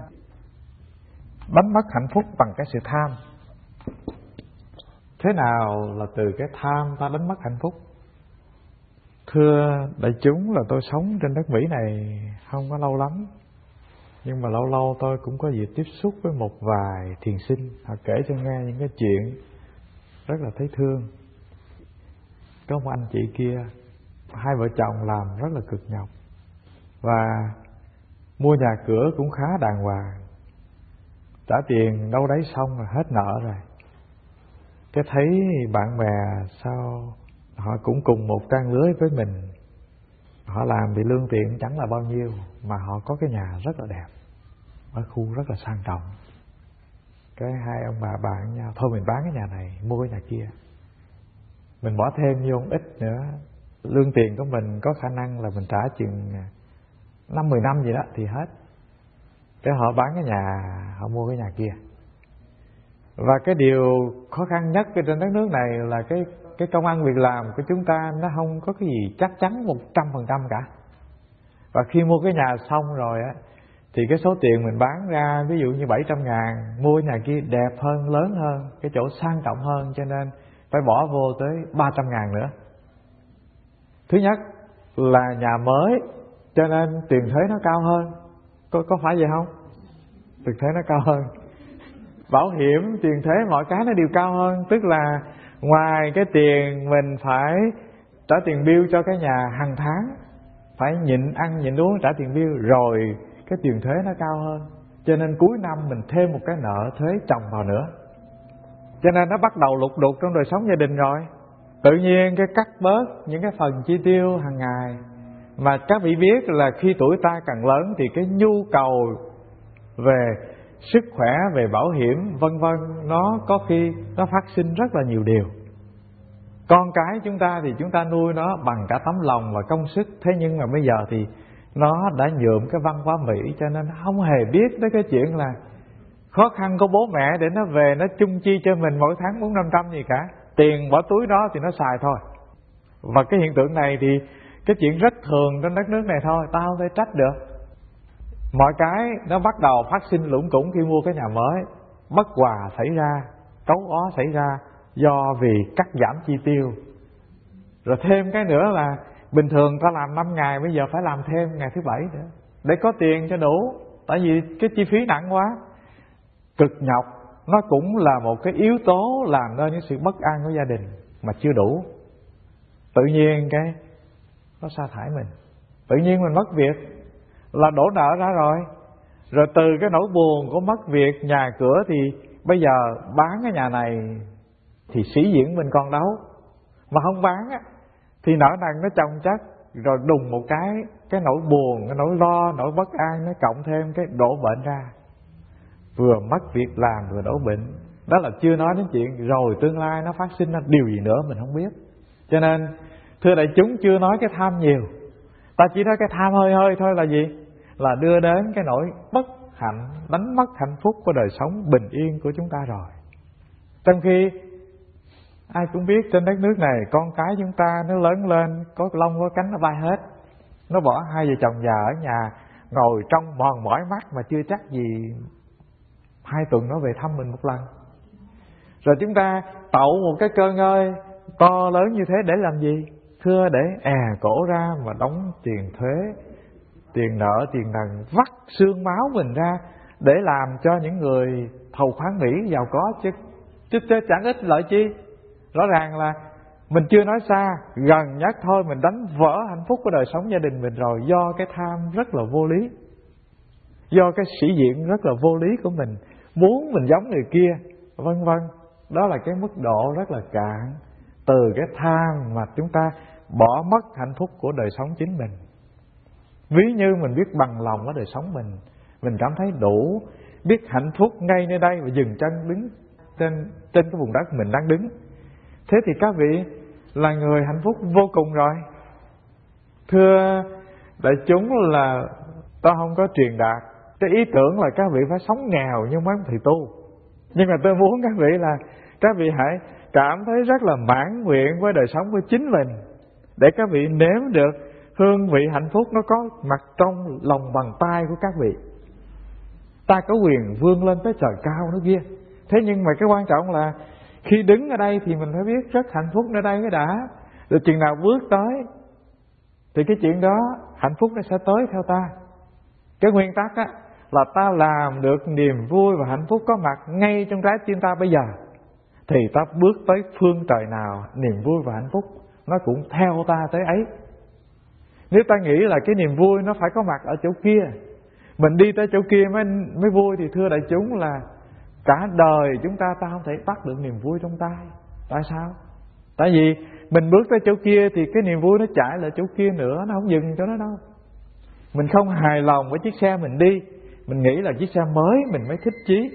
đánh mất hạnh phúc bằng cái sự tham. Thế nào là từ cái tham ta đánh mất hạnh phúc? Thưa đại chúng là tôi sống trên đất Mỹ này không có lâu lắm, nhưng mà lâu lâu tôi cũng có dịp tiếp xúc với một vài thiền sinh. Họ kể cho nghe những cái chuyện rất là thấy thương. Có một anh chị kia, hai vợ chồng làm rất là cực nhọc, và mua nhà cửa cũng khá đàng hoàng, trả tiền đâu đấy xong rồi hết nợ rồi. Cái thấy bạn bè sao họ cũng cùng một trang lưới với mình, họ làm thì lương tiền chẳng là bao nhiêu, mà họ có cái nhà rất là đẹp ở khu rất là sang trọng. Cái hai ông bà bạn nhau, thôi mình bán cái nhà này mua cái nhà kia, mình bỏ thêm vô ít nữa, lương tiền của mình có khả năng là mình trả chừng năm mười năm gì đó thì hết. Cái họ bán cái nhà, họ mua cái nhà kia. Và cái điều khó khăn nhất trên đất nước này là cái cái công ăn việc làm của chúng ta nó không có cái gì chắc chắn một trăm phần trăm cả. Và khi mua cái nhà xong rồi á, thì cái số tiền mình bán ra, ví dụ như bảy trăm ngàn, mua nhà kia đẹp hơn, lớn hơn, cái chỗ sang trọng hơn, cho nên phải bỏ vô tới ba trăm ngàn nữa. Thứ nhất là nhà mới, cho nên tiền thuế nó cao hơn. Có, có phải vậy không? Tiền thuế nó cao hơn. Bảo hiểm, tiền thuế, mọi cái nó đều cao hơn. Tức là ngoài cái tiền mình phải trả tiền bill cho cái nhà hàng tháng, phải nhịn ăn nhịn uống trả tiền bill, rồi cái tiền thuế nó cao hơn. Cho nên cuối năm mình thêm một cái nợ thuế chồng vào nữa. Cho nên nó bắt đầu lục đục trong đời sống gia đình rồi. Tự nhiên cái cắt bớt những cái phần chi tiêu hàng ngày. Mà các vị biết là khi tuổi ta càng lớn thì cái nhu cầu về sức khỏe, về bảo hiểm vân vân, nó có khi nó phát sinh rất là nhiều điều. Con cái chúng ta thì chúng ta nuôi nó bằng cả tấm lòng và công sức. Thế nhưng mà bây giờ thì nó đã nhuộm cái văn hóa Mỹ, cho nên nó không hề biết tới cái chuyện là khó khăn của bố mẹ để nó về nó chung chi cho mình mỗi tháng bốn năm trăm gì cả. Tiền bỏ túi đó thì nó xài thôi. Và cái hiện tượng này thì cái chuyện rất thường trên đất nước này thôi, tao không thể trách được. Mọi cái nó bắt đầu phát sinh lủng củng khi mua cái nhà mới. Bất hòa xảy ra, cấu ó xảy ra do vì cắt giảm chi tiêu. Rồi thêm cái nữa là bình thường ta làm năm ngày, bây giờ phải làm thêm ngày thứ bảy nữa để có tiền cho đủ. Tại vì cái chi phí nặng quá. Cực nhọc nó cũng là một cái yếu tố làm nên những sự bất an của gia đình mà chưa đủ. Tự nhiên cái nó sa thải mình, tự nhiên mình mất việc là đổ nợ ra rồi. Rồi từ cái nỗi buồn của mất việc nhà cửa thì bây giờ bán cái nhà này thì sĩ diện mình còn đâu. Mà không bán á thì nợ nần nó chồng chất. Rồi đùng một cái, cái nỗi buồn, cái nỗi lo, nỗi bất an nó cộng thêm cái đổ bệnh ra. Vừa mất việc làm vừa đổ bệnh. Đó là chưa nói đến chuyện rồi tương lai nó phát sinh ra điều gì nữa mình không biết. Cho nên thưa đại chúng, chưa nói cái tham nhiều, ta chỉ nói cái tham hơi hơi thôi là gì? Là đưa đến cái nỗi bất hạnh, đánh mất hạnh phúc của đời sống bình yên của chúng ta rồi. Trong khi ai cũng biết trên đất nước này con cái chúng ta nó lớn lên có lông có cánh nó bay hết. Nó bỏ hai vợ chồng già ở nhà ngồi trong mòn mỏi mắt mà chưa chắc gì hai tuần nó về thăm mình một lần. Rồi chúng ta tậu một cái cơ ngơi to lớn như thế để làm gì? Thưa, để è cổ ra mà đóng tiền thuế, tiền nợ, tiền nần, vắt xương máu mình ra để làm cho những người thầu khoáng Mỹ giàu có chứ, chứ, chứ chẳng ích lợi chi. Rõ ràng là mình chưa nói xa, gần nhất thôi mình đánh vỡ hạnh phúc của đời sống gia đình mình rồi, do cái tham rất là vô lý, do cái sĩ diện rất là vô lý của mình, muốn mình giống người kia, vân vân. Đó là cái mức độ rất là cạn. Từ cái tham mà chúng ta bỏ mất hạnh phúc của đời sống chính mình. Ví như mình biết bằng lòng ở đời sống mình, mình cảm thấy đủ, biết hạnh phúc ngay nơi đây và dừng chân đứng trên, trên cái vùng đất mình đang đứng. Thế thì các vị là người hạnh phúc vô cùng rồi. Thưa đại chúng, là tôi không có truyền đạt cái ý tưởng là các vị phải sống nghèo như mấy thầy tu. Nhưng mà tôi muốn các vị là các vị hãy cảm thấy rất là mãn nguyện với đời sống của chính mình, để các vị nếm được hương vị hạnh phúc nó có mặt trong lòng bàn tay của các vị. Ta có quyền vươn lên tới trời cao nữa kia. Thế nhưng mà cái quan trọng là khi đứng ở đây thì mình phải biết rất hạnh phúc nơi đây cái đã. Rồi chừng nào bước tới thì cái chuyện đó hạnh phúc nó sẽ tới theo ta. Cái nguyên tắc á là ta làm được niềm vui và hạnh phúc có mặt ngay trong trái tim ta bây giờ, thì ta bước tới phương trời nào, niềm vui và hạnh phúc nó cũng theo ta tới ấy. Nếu ta nghĩ là cái niềm vui nó phải có mặt ở chỗ kia, mình đi tới chỗ kia mới mới vui, thì thưa đại chúng là cả đời chúng ta ta không thể bắt được niềm vui trong tay. Tại sao? Tại vì mình bước tới chỗ kia thì cái niềm vui nó chạy lại chỗ kia nữa, nó không dừng cho nó đâu. Mình không hài lòng với chiếc xe mình đi, mình nghĩ là chiếc xe mới mình mới thích chí.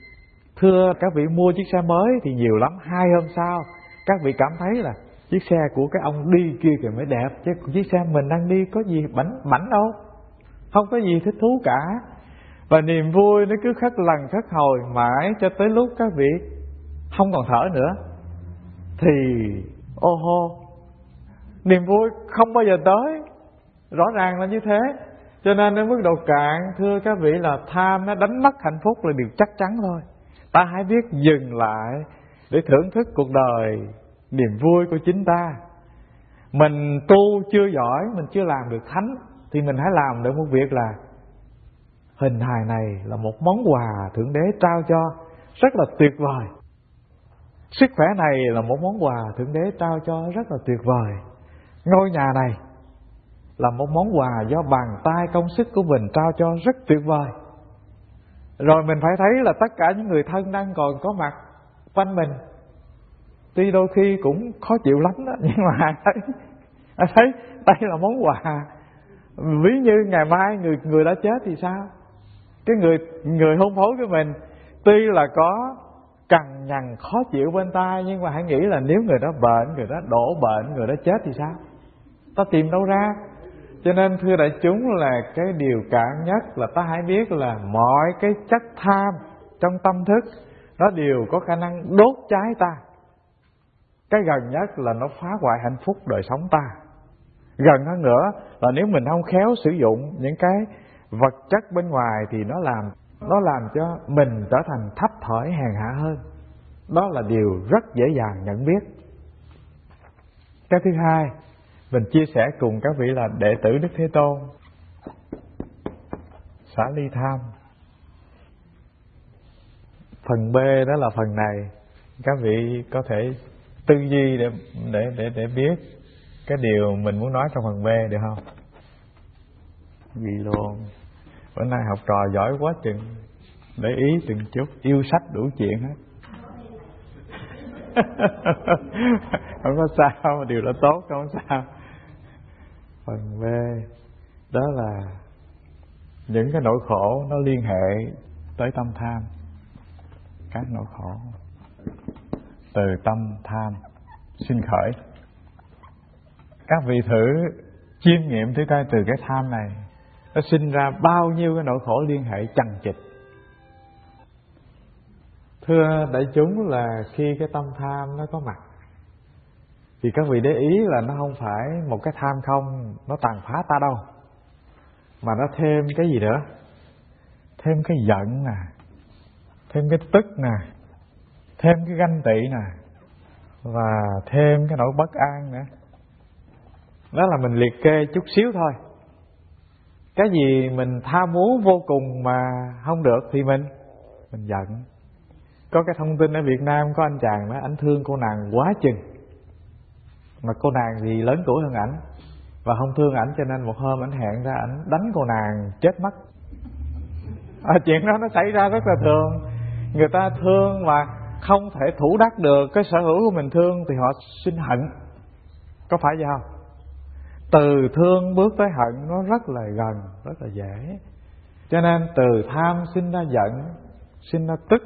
Thưa các vị, mua chiếc xe mới thì nhiều lắm, hai hôm sau các vị cảm thấy là chiếc xe của cái ông đi kia kìa mới đẹp, chứ chiếc xe mình đang đi có gì bảnh bảnh đâu, không có gì thích thú cả. Và niềm vui nó cứ khất lần khất hồi mãi cho tới lúc các vị không còn thở nữa thì ô hô, niềm vui không bao giờ tới. Rõ ràng là như thế. Cho nên đến mức độ cạn, thưa các vị, là tham nó đánh mất hạnh phúc là điều chắc chắn thôi. Ta hãy biết dừng lại để thưởng thức cuộc đời, niềm vui của chính ta. Mình tu chưa giỏi, mình chưa làm được thánh, thì mình hãy làm được một việc là hình hài này là một món quà Thượng Đế trao cho rất là tuyệt vời. Sức khỏe này là một món quà Thượng Đế trao cho rất là tuyệt vời. Ngôi nhà này là một món quà do bàn tay công sức của mình trao cho rất tuyệt vời. Rồi mình phải thấy là tất cả những người thân đang còn có mặt quanh mình, Tuy đôi khi cũng khó chịu lắm đó, nhưng mà ai thấy, ai thấy đây là món quà. Ví như ngày mai người người đã chết thì sao? Cái người người hôn phối của mình tuy là có cằn nhằn khó chịu bên tai, nhưng mà hãy nghĩ là nếu người đó bệnh, người đó đổ bệnh, người đó chết thì sao? Ta tìm đâu ra? Cho nên thưa đại chúng, là cái điều cạn nhất là ta hãy biết là mọi cái chất tham trong tâm thức nó đều có khả năng đốt cháy ta. Cái gần nhất là nó phá hoại hạnh phúc đời sống ta. Gần hơn nữa là nếu mình không khéo sử dụng những cái vật chất bên ngoài thì nó làm nó làm cho mình trở thành thấp thỏi hèn hạ hơn. Đó là điều rất dễ dàng nhận biết. Cái thứ hai, mình chia sẻ cùng các vị là đệ tử Đức Thế Tôn, xả ly tham. Phần B đó là phần này, các vị có thể tư duy để để để để biết cái điều mình muốn nói trong phần B được không? Gì luôn. Bữa nay học trò giỏi quá chừng, để ý từng chút, yêu sách đủ chuyện hết. Không có sao, mà điều đó tốt, không có sao. Phần B đó là những cái nỗi khổ nó liên hệ tới tâm tham. Các nỗi khổ từ tâm tham sinh khởi. Các vị thử chiêm nghiệm thử coi, từ cái tham này nó sinh ra bao nhiêu cái nỗi khổ liên hệ chằng chịt. Thưa đại chúng, là khi cái tâm tham nó có mặt thì các vị để ý là nó không phải một cái tham không, nó tàn phá ta đâu, mà nó thêm cái gì nữa? Thêm cái giận nè, thêm cái tức nè, thêm cái ganh tị nè, và thêm cái nỗi bất an nữa. Đó là mình liệt kê chút xíu thôi. Cái gì mình tham muốn vô cùng mà không được thì mình mình giận. Có cái thông tin ở Việt Nam, có anh chàng đó, ảnh thương cô nàng quá chừng, mà cô nàng thì lớn tuổi hơn ảnh và không thương ảnh, cho nên một hôm ảnh hẹn ra ảnh đánh cô nàng chết mất. À, chuyện đó nó xảy ra rất là thường. Người ta thương mà không thể thủ đắc được cái sở hữu của mình thương thì họ sinh hận. Có phải vậy không? Từ thương bước tới hận nó rất là gần, rất là dễ. Cho nên từ tham sinh ra giận, sinh ra tức.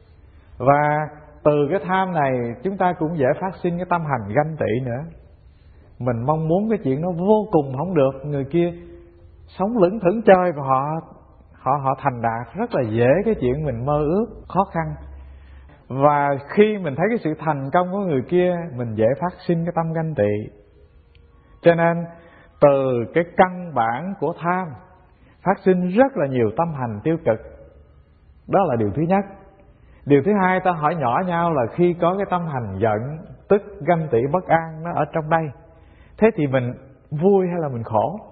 Và từ cái tham này chúng ta cũng dễ phát sinh cái tâm hành ganh tị nữa. Mình mong muốn cái chuyện nó vô cùng không được, người kia sống lững thững chơi và họ họ họ thành đạt, rất là dễ cái chuyện mình mơ ước khó khăn. Và khi mình thấy cái sự thành công của người kia, mình dễ phát sinh cái tâm ganh tị. Cho nên từ cái căn bản của tham phát sinh rất là nhiều tâm hành tiêu cực. Đó là điều thứ nhất. Điều thứ hai, ta hỏi nhỏ nhau là khi có cái tâm hành giận, tức, ganh tị, bất an nó ở trong đây, thế thì mình vui hay là mình khổ?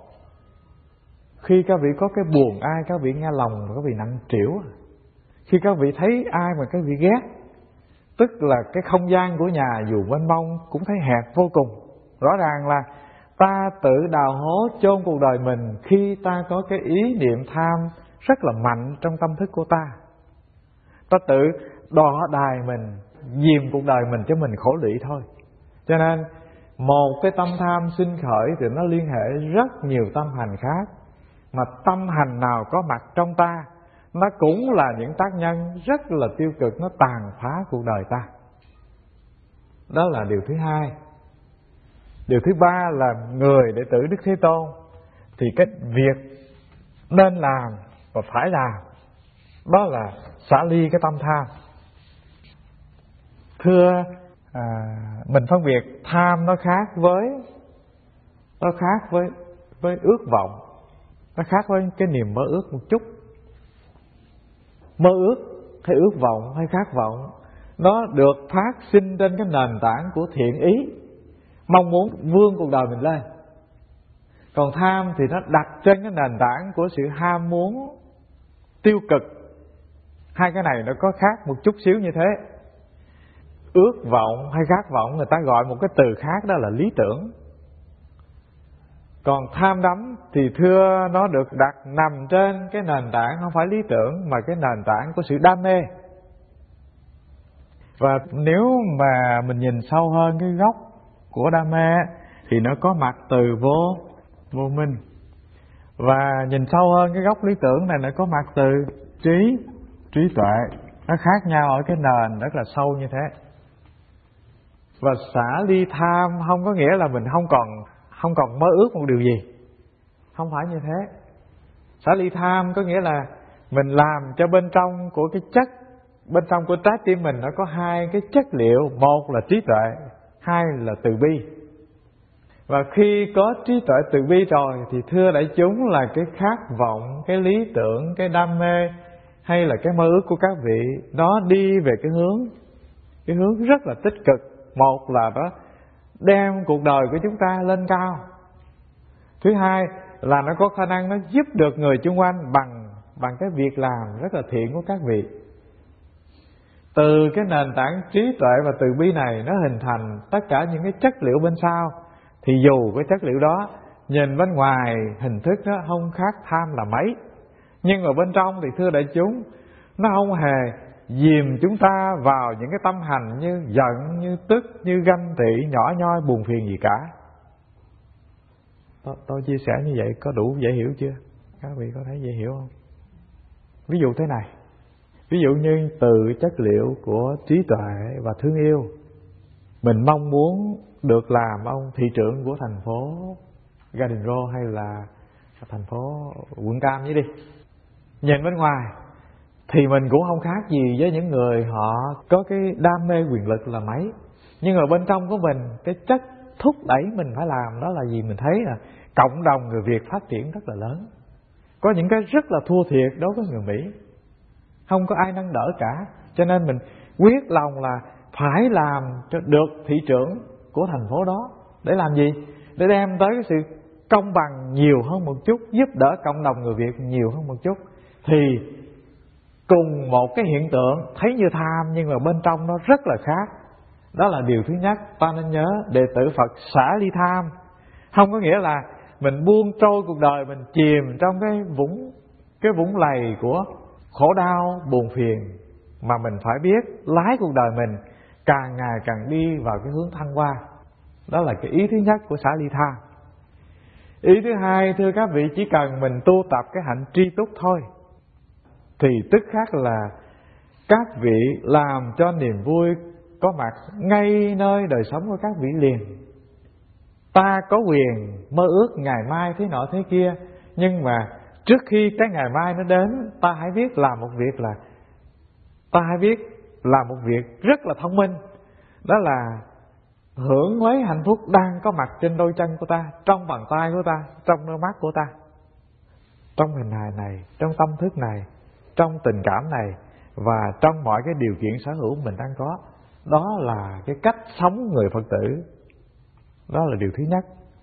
Khi các vị có cái buồn ai, các vị nghe lòng mà các vị nặng trĩu. Khi các vị thấy ai mà các vị ghét, tức là cái không gian của nhà dù mênh mông cũng thấy hẹp vô cùng. Rõ ràng là ta tự đào hố chôn cuộc đời mình khi ta có cái ý niệm tham rất là mạnh trong tâm thức của ta. Ta tự đọa đài mình, dìm cuộc đời mình cho mình khổ lụy thôi. Cho nên một cái tâm tham sinh khởi thì nó liên hệ rất nhiều tâm hành khác. Mà tâm hành nào có mặt trong ta, nó cũng là những tác nhân rất là tiêu cực, nó tàn phá cuộc đời ta. Đó là điều thứ hai. Điều thứ ba là người đệ tử Đức Thế Tôn thì cái việc nên làm và phải làm đó là xả ly cái tâm tham. Thưa à, mình phân biệt tham nó khác với nó khác với với ước vọng, nó khác với cái niềm mơ ước một chút. Mơ ước hay ước vọng hay khát vọng nó được phát sinh trên cái nền tảng của thiện ý, mong muốn vươn cuộc đời mình lên. Còn tham thì nó đặt trên cái nền tảng của sự ham muốn tiêu cực. Hai cái này nó có khác một chút xíu như thế. Ước vọng hay khát vọng người ta gọi một cái từ khác, đó là lý tưởng. Còn tham đắm thì thưa nó được đặt nằm trên cái nền tảng không phải lý tưởng mà cái nền tảng của sự đam mê. Và nếu mà mình nhìn sâu hơn cái gốc của đam mê thì nó có mặt từ vô vô minh. Và nhìn sâu hơn cái gốc lý tưởng này nó có mặt từ trí trí tuệ. Nó khác nhau ở cái nền rất là sâu như thế. Và xả ly tham không có nghĩa là mình không còn không còn mơ ước một điều gì. Không phải như thế. Xả ly tham có nghĩa là mình làm cho bên trong của cái chất, bên trong của trái tim mình nó có hai cái chất liệu. Một là trí tuệ, hai là từ bi. Và khi có trí tuệ từ bi rồi thì thưa đại chúng là cái khát vọng, cái lý tưởng, cái đam mê hay là cái mơ ước của các vị nó đi về cái hướng cái hướng rất là tích cực. Một là đó đem cuộc đời của chúng ta lên cao. Thứ hai là nó có khả năng nó giúp được người xung quanh bằng bằng cái việc làm rất là thiện của các vị. Từ cái nền tảng trí tuệ và từ bi này nó hình thành tất cả những cái chất liệu bên sau. Thì dù cái chất liệu đó nhìn bên ngoài hình thức nó không khác tham là mấy, nhưng mà bên trong thì thưa đại chúng, nó không hề dìm chúng ta vào những cái tâm hành như giận, như tức, như ganh tị, nhỏ nhoi, buồn phiền gì cả. Tôi, tôi chia sẻ như vậy có đủ dễ hiểu chưa? Các vị có thấy dễ hiểu không? Ví dụ thế này, ví dụ như từ chất liệu của trí tuệ và thương yêu, mình mong muốn được làm ông thị trưởng của thành phố Garden Road hay là thành phố quận Cam vậy đi. Nhìn bên ngoài thì mình cũng không khác gì với những người họ có cái đam mê quyền lực là mấy. Nhưng ở bên trong của mình, cái chất thúc đẩy mình phải làm đó là gì? Mình thấy là cộng đồng người Việt phát triển rất là lớn. Có những cái rất là thua thiệt đối với người Mỹ, không có ai nâng đỡ cả. Cho nên mình quyết lòng là phải làm cho được thị trưởng của thành phố đó. Để làm gì? Để đem tới cái sự công bằng nhiều hơn một chút, giúp đỡ cộng đồng người Việt nhiều hơn một chút. Thì cùng một cái hiện tượng thấy như tham nhưng mà bên trong nó rất là khác. Đó là điều thứ nhất. Ta nên nhớ đệ tử Phật xả ly tham không có nghĩa là mình buông trôi cuộc đời, mình chìm trong cái vũng cái vũng lầy của khổ đau, buồn phiền, mà mình phải biết lái cuộc đời mình càng ngày càng đi vào cái hướng thăng hoa. Đó là cái ý thứ nhất của xả ly tham. Ý thứ hai, thưa các vị, chỉ cần mình tu tập cái hạnh tri túc thôi thì tức khắc là các vị làm cho niềm vui có mặt ngay nơi đời sống của các vị liền. Ta có quyền mơ ước ngày mai thế nọ thế kia, nhưng mà trước khi cái ngày mai nó đến, ta hãy biết làm một việc là ta hãy biết làm một việc rất là thông minh. Đó là hưởng lấy hạnh phúc đang có mặt trên đôi chân của ta, trong bàn tay của ta, trong đôi mắt của ta, trong hình hài này, trong tâm thức này, trong tình cảm này, và trong mọi cái điều kiện sở hữu mình đang có. Đó là cái cách sống người Phật tử. Đó là điều thứ nhất.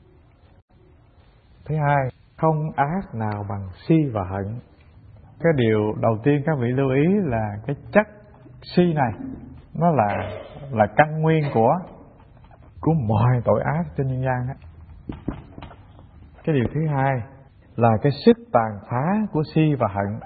Thứ hai, không ác nào bằng si và hận. Cái điều đầu tiên các vị lưu ý là cái chất si này nó là là căn nguyên của của mọi tội ác trên nhân gian á. Cái điều thứ hai là cái sức tàn phá của si và hận.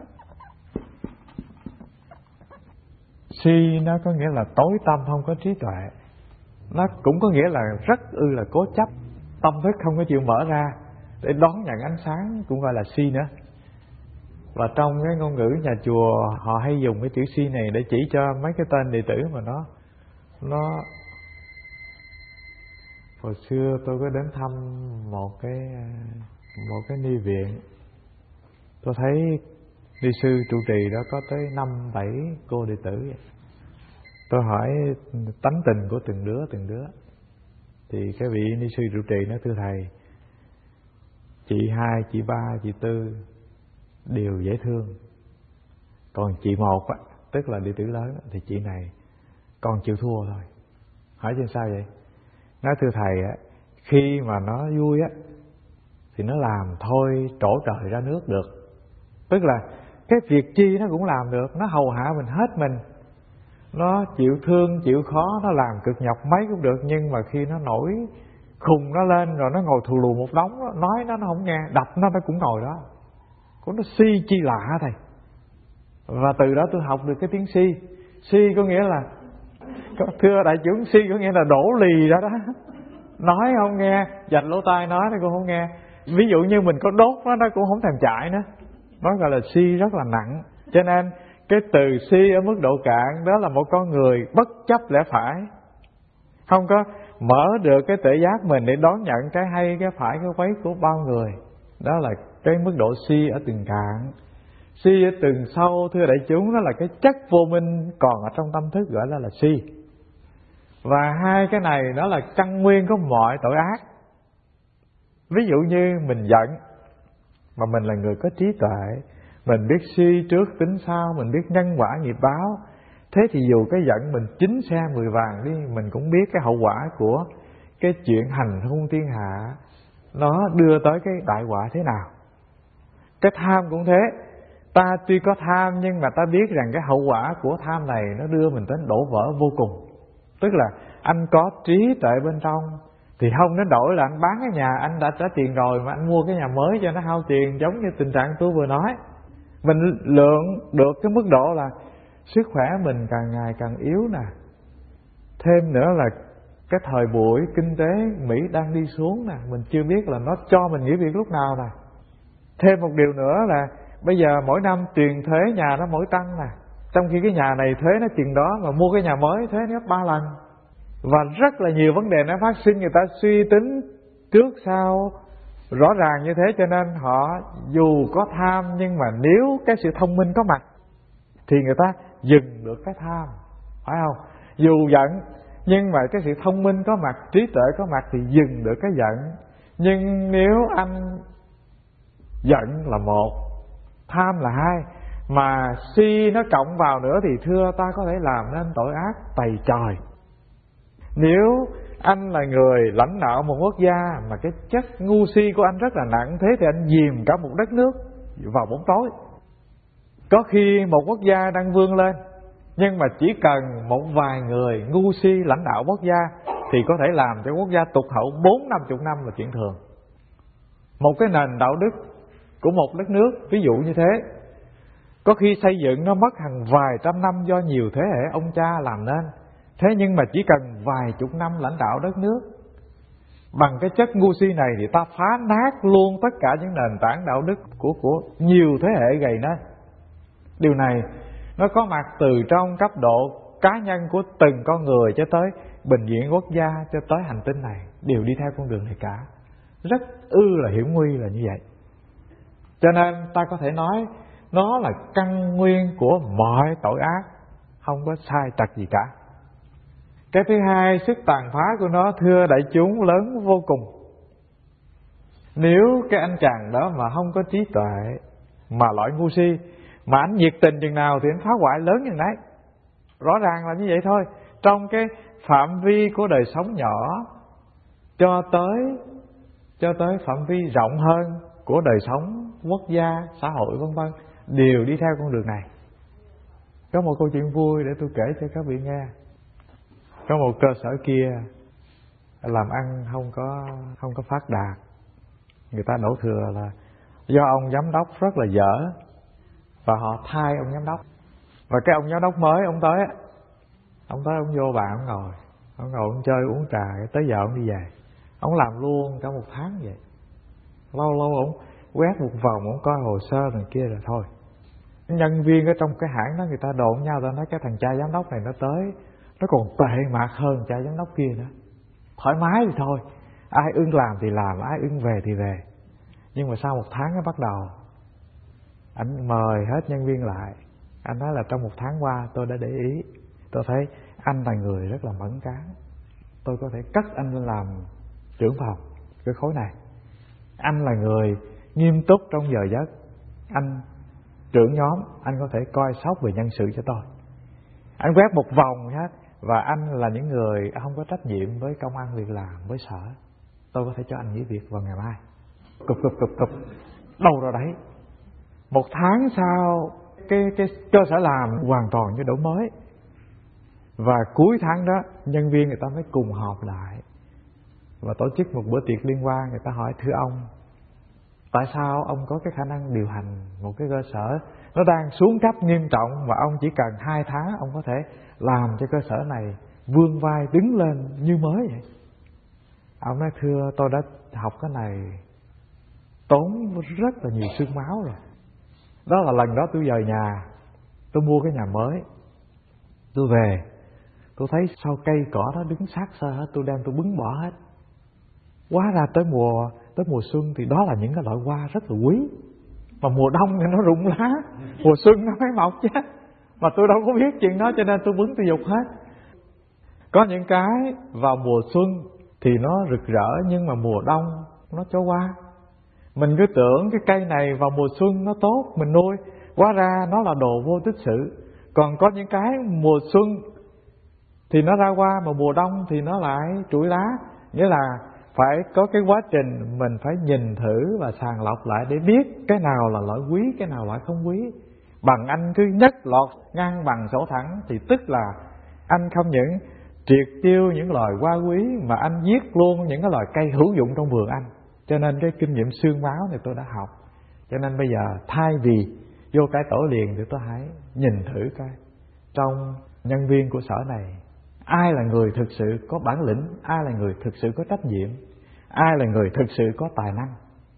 Si nó có nghĩa là tối tâm, không có trí tuệ. Nó cũng có nghĩa là rất ư là cố chấp, tâm thức không có chịu mở ra để đón nhận ánh sáng, cũng gọi là si nữa. Và trong cái ngôn ngữ nhà chùa họ hay dùng cái chữ si này để chỉ cho mấy cái tên đệ tử mà nó nó hồi xưa tôi có đến thăm một cái một cái ni viện, tôi thấy ni sư trụ trì đó có tới năm bảy cô đệ tử vậy. Tôi hỏi tánh tình của từng đứa từng đứa thì cái vị ni sư trụ trì nói: thưa thầy, chị hai, chị ba, chị tư đều dễ thương, còn chị một á, tức là đệ tử lớn thì chị này còn chịu thua thôi. Hỏi trên sao vậy? Nói: thưa thầy á, khi mà nó vui á thì nó làm thôi trổ trời ra nước được. Tức là cái việc chi nó cũng làm được, nó hầu hạ mình hết mình, nó chịu thương chịu khó, nó làm cực nhọc mấy cũng được. Nhưng mà khi nó nổi khùng nó lên rồi nó ngồi thù lù một đống, nói nó nó không nghe, đập nó nó cũng ngồi đó. Cũng nó si chi lạ thầy. Và từ đó tôi học được cái tiếng si. Si có nghĩa là Thưa đại chúng, si có nghĩa là đổ lì đó đó. Nói không nghe, dạch lỗ tai nói nó cũng không nghe. Ví dụ như mình có đốt nó, nó cũng không thèm chạy nữa. Nó gọi là si rất là nặng. Cho nên cái từ si ở mức độ cạn đó là một con người bất chấp lẽ phải, không có mở được cái tuệ giác mình để đón nhận cái hay, cái phải, cái quấy của bao người. Đó là cái mức độ si ở từng cạn. Si ở từng sâu, thưa đại chúng, đó là cái chất vô minh còn ở trong tâm thức, gọi là là si. Và hai cái này đó là căn nguyên của mọi tội ác. Ví dụ như mình giận, mà mình là người có trí tuệ, mình biết suy trước tính sau, mình biết nhân quả nghiệp báo, thế thì dù cái giận mình chín xe mười vàng đi, mình cũng biết cái hậu quả của cái chuyện hành hung thiên hạ nó đưa tới cái đại họa thế nào. Cái tham cũng thế. Ta tuy có tham nhưng mà ta biết rằng cái hậu quả của tham này nó đưa mình đến đổ vỡ vô cùng. Tức là anh có trí tuệ bên trong thì không đến đổi là anh bán cái nhà, anh đã trả tiền rồi mà anh mua cái nhà mới cho nó hao tiền, giống như tình trạng tôi vừa nói. Mình lượng được cái mức độ là sức khỏe mình càng ngày càng yếu nè. Thêm nữa là cái thời buổi kinh tế Mỹ đang đi xuống nè, mình chưa biết là nó cho mình nghỉ việc lúc nào nè. Thêm một điều nữa là bây giờ mỗi năm tiền thuế nhà nó mỗi tăng nè, trong khi cái nhà này thuế nó chừng đó, mà mua cái nhà mới thuế nó gấp ba lần. Và rất là nhiều vấn đề nó phát sinh, người ta suy tính trước sau rõ ràng như thế. Cho nên họ dù có tham nhưng mà nếu cái sự thông minh có mặt thì người ta dừng được cái tham, phải không? Dù giận nhưng mà cái sự thông minh có mặt, trí tuệ có mặt thì dừng được cái giận. Nhưng nếu anh giận là một, tham là hai, mà si nó cộng vào nữa thì thưa ta có thể làm nên tội ác tày trời. Nếu anh là người lãnh đạo một quốc gia mà cái chất ngu si của anh rất là nặng, thế thì anh dìm cả một đất nước vào bóng tối. Có khi một quốc gia đang vươn lên, nhưng mà chỉ cần một vài người ngu si lãnh đạo quốc gia thì có thể làm cho quốc gia tụt hậu bốn năm chục năm là chuyện thường. Một cái nền đạo đức của một đất nước ví dụ như thế, có khi xây dựng nó mất hàng vài trăm năm do nhiều thế hệ ông cha làm nên. Thế nhưng mà chỉ cần vài chục năm lãnh đạo đất nước, bằng cái chất ngu si này thì ta phá nát luôn tất cả những nền tảng đạo đức của của nhiều thế hệ gầy nên. Điều này nó có mặt từ trong cấp độ cá nhân của từng con người cho tới bình diện quốc gia, cho tới hành tinh này đều đi theo con đường này cả. Rất ư là hiểm nguy là như vậy. Cho nên ta có thể nói nó là căn nguyên của mọi tội ác, không có sai trật gì cả. Cái thứ hai, sức tàn phá của nó thưa đại chúng lớn vô cùng. Nếu cái anh chàng đó mà không có trí tuệ, mà loại ngu si, mà anh nhiệt tình chừng nào thì anh phá hoại lớn chừng đấy. Rõ ràng là như vậy thôi. Trong cái phạm vi của đời sống nhỏ cho tới cho tới phạm vi rộng hơn của đời sống quốc gia, xã hội vân vân đều đi theo con đường này. Có một câu chuyện vui để tôi kể cho các vị nghe. Có một cơ sở kia làm ăn không có không có phát đạt. Người ta đổ thừa là do ông giám đốc rất là dở, và họ thay ông giám đốc. Và cái ông giám đốc mới ông tới, ông tới ông vô bàn ông ngồi, ông ngồi ông chơi uống trà, tới giờ ông đi về. Ông làm luôn cả một tháng vậy. Lâu lâu ông quét một vòng, ông coi hồ sơ này kia rồi thôi. Nhân viên ở trong cái hãng đó người ta đồn nhau, ta nói cái thằng cha giám đốc này nó tới, nó còn tệ mặt hơn cha giám đốc kia nữa. Thoải mái thì thôi, ai ưng làm thì làm, ai ưng về thì về. Nhưng mà sau một tháng nó bắt đầu anh mời hết nhân viên lại. Anh nói là trong một tháng qua tôi đã để ý, tôi thấy anh là người rất là mẫn cán, tôi có thể cất anh lên làm trưởng phòng cái khối này. Anh là người nghiêm túc trong giờ giấc, anh trưởng nhóm, anh có thể coi sóc về nhân sự cho tôi. Anh quét một vòng hết. Và anh là những người không có trách nhiệm với công ăn việc làm, với sở, tôi có thể cho anh nghỉ việc vào ngày mai. Cụp cụp cụp cụp đâu ra đấy. Một tháng sau cái, cái cơ sở làm hoàn toàn như đổi mới. Và cuối tháng đó nhân viên người ta mới cùng họp lại và tổ chức một bữa tiệc liên quan. Người ta hỏi thưa ông, tại sao ông có cái khả năng điều hành một cái cơ sở nó đang xuống cấp nghiêm trọng, mà ông chỉ cần hai tháng ông có thể làm cho cơ sở này vươn vai đứng lên như mới vậy. Ông nói thưa tôi đã học cái này tốn rất là nhiều xương máu rồi. Đó là lần đó tôi về nhà, tôi mua cái nhà mới, tôi về tôi thấy sau cây cỏ nó đứng sát sơ hết, tôi đem tôi bứng bỏ hết. Hóa ra tới mùa tới mùa xuân thì đó là những cái loại hoa rất là quý, mà mùa đông thì nó rụng lá, mùa xuân nó mới mọc chứ. Mà tôi đâu có biết chuyện đó, cho nên tôi bứng tôi dục hết. Có những cái vào mùa xuân thì nó rực rỡ, nhưng mà mùa đông nó cho hoa. Mình cứ tưởng cái cây này vào mùa xuân nó tốt, mình nuôi, hóa ra nó là đồ vô tích sự. Còn có những cái mùa xuân thì nó ra hoa, mà mùa đông thì nó lại trụi lá. Nghĩa là phải có cái quá trình mình phải nhìn thử và sàng lọc lại để biết cái nào là loại quý, cái nào loại không quý. Bằng anh cứ nhất lọt ngang bằng sổ thẳng thì tức là anh không những triệt tiêu những loài hoa quý, mà anh giết luôn những cái loài cây hữu dụng trong vườn anh. Cho nên cái kinh nghiệm xương máu này tôi đã học. Cho nên bây giờ thay vì vô cái tổ liền thì tôi hãy nhìn thử coi trong nhân viên của sở này ai là người thực sự có bản lĩnh, ai là người thực sự có trách nhiệm, ai là người thực sự có tài năng.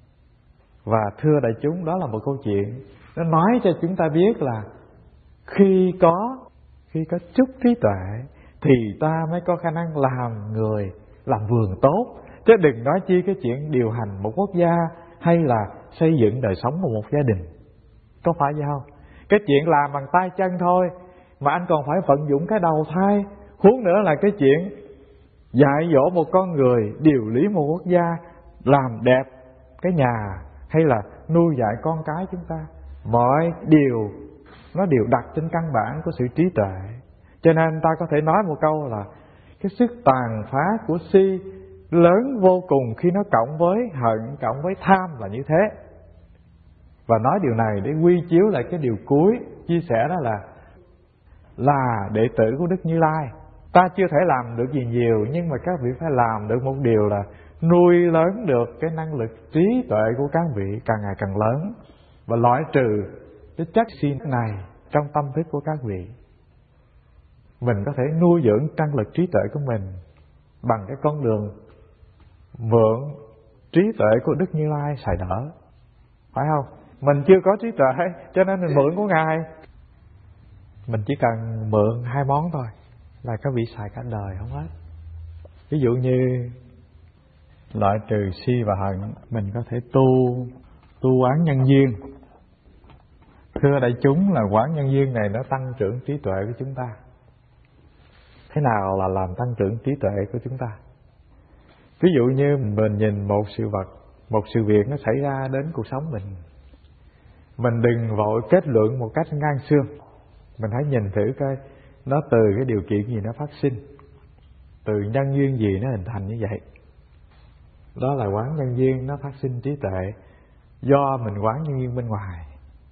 Và thưa đại chúng, đó là một câu chuyện nó nói cho chúng ta biết là khi có khi có chút trí tuệ thì ta mới có khả năng làm người, làm vườn tốt. Chứ đừng nói chi cái chuyện điều hành một quốc gia hay là xây dựng đời sống của một gia đình. Có phải vậy không? Cái chuyện làm bằng tay chân thôi mà anh còn phải vận dụng cái đầu thai. Huống nữa là cái chuyện dạy dỗ một con người, điều lý một quốc gia, làm đẹp cái nhà, hay là nuôi dạy con cái chúng ta. Mọi điều nó đều đặt trên căn bản của sự trí tuệ. Cho nên ta có thể nói một câu là cái sức tàn phá của si lớn vô cùng khi nó cộng với hận, cộng với tham là như thế. Và nói điều này để quy chiếu lại cái điều cuối chia sẻ, đó là là đệ tử của Đức Như Lai. Ta chưa thể làm được gì nhiều, nhưng mà các vị phải làm được một điều là nuôi lớn được cái năng lực trí tuệ của các vị càng ngày càng lớn, và loại trừ cái chất si này trong tâm thức của các vị. Mình có thể nuôi dưỡng năng lực trí tuệ của mình bằng cái con đường mượn trí tuệ của Đức Như Lai xài đỡ, phải không? Mình chưa có trí tuệ cho nên mình mượn của Ngài. Mình chỉ cần mượn hai món thôi là các vị xài cả đời không hết. Ví dụ như loại trừ si và hận, mình có thể tu tu quán nhân duyên. Thưa đại chúng, là quán nhân duyên này nó tăng trưởng trí tuệ của chúng ta. Thế nào là làm tăng trưởng trí tuệ của chúng ta? Ví dụ như mình nhìn một sự vật, một sự việc nó xảy ra đến cuộc sống mình, mình đừng vội kết luận một cách ngang xương. Mình hãy nhìn thử coi nó từ cái điều kiện gì nó phát sinh, từ nhân duyên gì nó hình thành như vậy. Đó là quán nhân duyên nó phát sinh trí tuệ do mình quán nhân duyên bên ngoài.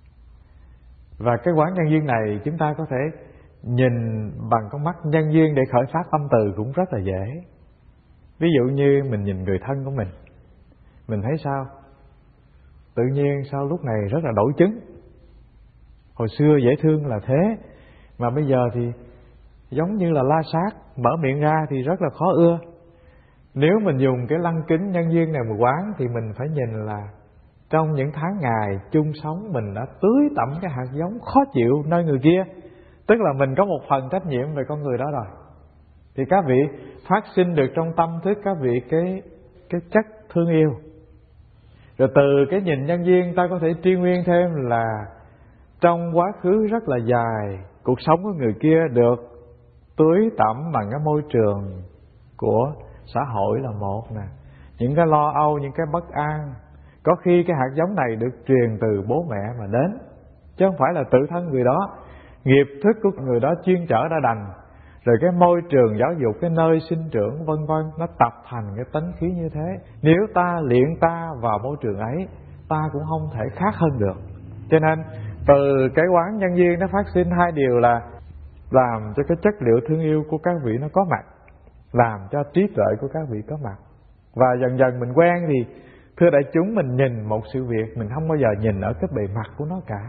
Và cái quán nhân duyên này chúng ta có thể nhìn bằng con mắt nhân duyên để khởi phát tâm từ cũng rất là dễ. Ví dụ như mình nhìn người thân của mình, mình thấy sao? Tự nhiên sao lúc này rất là đổi chứng. Hồi xưa dễ thương là thế, mà bây giờ thì giống như là la sát, mở miệng ra thì rất là khó ưa. Nếu mình dùng cái lăng kính nhân duyên này mà quán thì mình phải nhìn là trong những tháng ngày chung sống mình đã tưới tẩm cái hạt giống khó chịu nơi người kia. Tức là mình có một phần trách nhiệm về con người đó rồi. Thì các vị phát sinh được trong tâm thức các vị cái, cái chất thương yêu. Rồi từ cái nhìn nhân duyên ta có thể tri nguyên thêm là trong quá khứ rất là dài, cuộc sống của người kia được tưới tẩm bằng cái môi trường của xã hội là một nè. Những cái lo âu, những cái bất an, có khi cái hạt giống này được truyền từ bố mẹ mà đến, chứ không phải là tự thân người đó. Nghiệp thức của người đó chuyên trở đã đành, rồi cái môi trường giáo dục, cái nơi sinh trưởng vân vân, nó tập thành cái tánh khí như thế. Nếu ta luyện ta vào môi trường ấy, ta cũng không thể khác hơn được. Cho nên từ cái quán nhân duyên nó phát sinh hai điều là làm cho cái chất liệu thương yêu của các vị nó có mặt, làm cho trí tuệ của các vị có mặt. Và dần dần mình quen thì thưa đại chúng, mình nhìn một sự việc mình không bao giờ nhìn ở cái bề mặt của nó cả,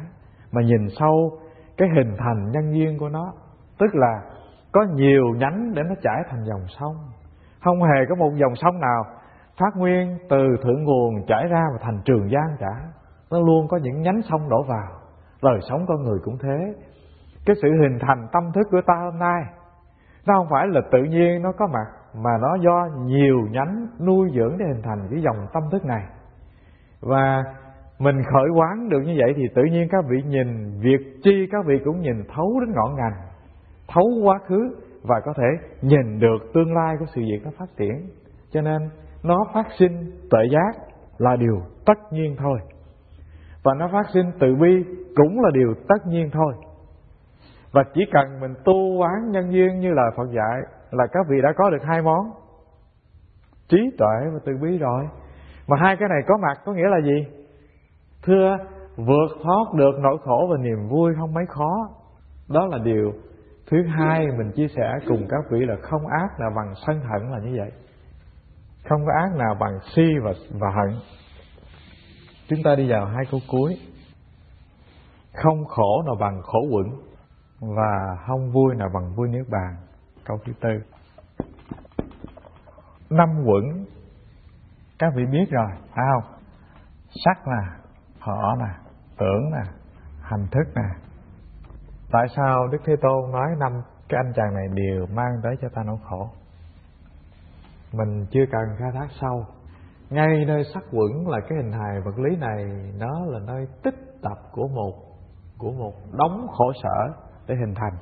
mà nhìn sâu cái hình thành nhân duyên của nó. Tức là có nhiều nhánh để nó chảy thành dòng sông. Không hề có một dòng sông nào phát nguyên từ thượng nguồn chảy ra và thành Trường Giang cả. Nó luôn có những nhánh sông đổ vào. Đời sống con người cũng thế. Cái sự hình thành tâm thức của ta hôm nay, nó không phải là tự nhiên nó có mặt, mà nó do nhiều nhánh nuôi dưỡng để hình thành cái dòng tâm thức này. Và mình khởi quán được như vậy thì tự nhiên các vị nhìn việc chi các vị cũng nhìn thấu đến ngọn ngành, thấu quá khứ và có thể nhìn được tương lai của sự việc nó phát triển. Cho nên nó phát sinh tuệ giác là điều tất nhiên thôi, và nó phát sinh từ bi cũng là điều tất nhiên thôi. Và chỉ cần mình tu quán nhân duyên như là Phật dạy là các vị đã có được hai món, trí tuệ và từ bi rồi. Mà hai cái này có mặt có nghĩa là gì? Thưa, vượt thoát được nỗi khổ và niềm vui không mấy khó. Đó là điều thứ hai mình chia sẻ cùng các vị, là không ác nào bằng sân hận là như vậy. Không có ác nào bằng si và, và hận. Chúng ta đi vào hai câu cuối. Không khổ nào bằng khổ quẩn, và không vui nào bằng vui niết bàn. Câu thứ tư. Năm quẩn các vị biết rồi, phải không? Sắc nè, thọ nè, tưởng nè, hành thức nè. Tại sao Đức Thế Tôn nói năm cái anh chàng này đều mang tới cho ta nỗi khổ? Mình chưa cần khai thác sâu. Ngay nơi sắc quẩn là cái hình hài vật lý này, nó là nơi tích tập của một của một đống khổ sở để hình thành.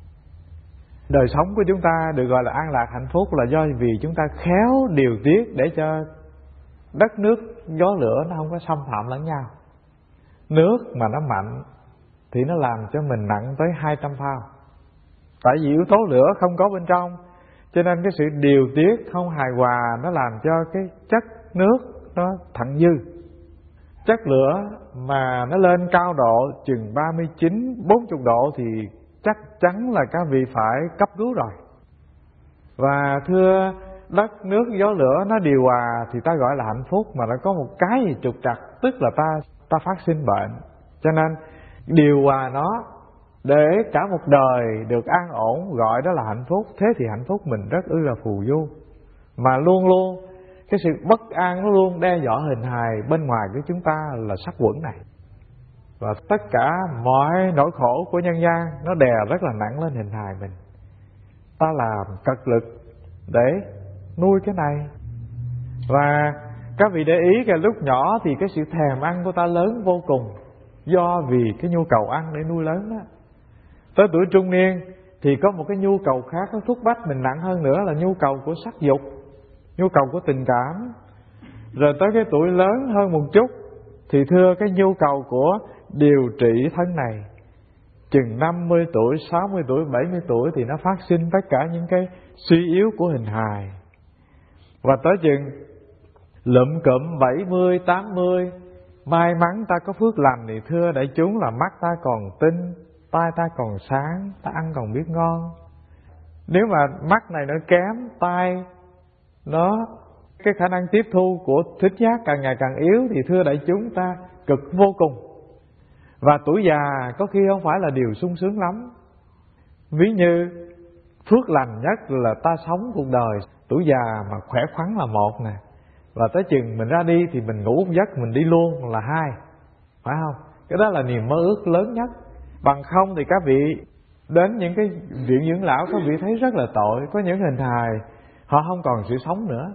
Đời sống của chúng ta được gọi là an lạc hạnh phúc là do vì chúng ta khéo điều tiết để cho đất nước gió lửa nó không có xâm phạm lẫn nhau. Nước mà nó mạnh thì nó làm cho mình nặng tới hai trăm phao. Tại vì yếu tố lửa không có bên trong, cho nên cái sự điều tiết không hài hòa nó làm cho cái chất nước nó thặng dư. Chất lửa mà nó lên cao độ chừng ba mươi chín, bốn mươi độ thì chắc chắn là các vị phải cấp cứu rồi. Và thưa, đất nước gió lửa nó điều hòa thì ta gọi là hạnh phúc, mà nó có một cái gì trục trặc, tức là ta ta phát sinh bệnh. Cho nên điều hòa nó để cả một đời được an ổn, gọi đó là hạnh phúc. Thế thì hạnh phúc mình rất ư là phù du, mà luôn luôn cái sự bất an nó luôn đe dọa hình hài bên ngoài của chúng ta là sắc quẩn này. Và tất cả mọi nỗi khổ của nhân gian nó đè rất là nặng lên hình hài mình. Ta làm cật lực để nuôi cái này. Và các vị để ý cái lúc nhỏ thì cái sự thèm ăn của ta lớn vô cùng, do vì cái nhu cầu ăn để nuôi lớn đó. Tới tuổi trung niên thì có một cái nhu cầu khác, nó thúc bách mình nặng hơn nữa là nhu cầu của sắc dục, nhu cầu của tình cảm. Rồi tới cái tuổi lớn hơn một chút thì thưa, cái nhu cầu của điều trị thân này. Chừng năm mươi tuổi, sáu mươi tuổi, bảy mươi tuổi thì nó phát sinh tất cả những cái suy yếu của hình hài. Và tới chừng lụm cụm bảy mươi, tám mươi, may mắn ta có phước lành thì thưa đại chúng là mắt ta còn tinh, tai ta còn sáng, ta ăn còn biết ngon. Nếu mà mắt này nó kém, tai nó cái khả năng tiếp thu của thính giác càng ngày càng yếu thì thưa đại chúng ta cực vô cùng. Và tuổi già có khi không phải là điều sung sướng lắm. Ví như phước lành nhất là ta sống cuộc đời tuổi già mà khỏe khoắn là một nè, và tới chừng mình ra đi thì mình ngủ một giấc mình đi luôn là hai, phải không? Cái đó là niềm mơ ước lớn nhất. Bằng không thì các vị đến những cái viện dưỡng lão, các vị thấy rất là tội. Có những hình hài họ không còn sự sống nữa,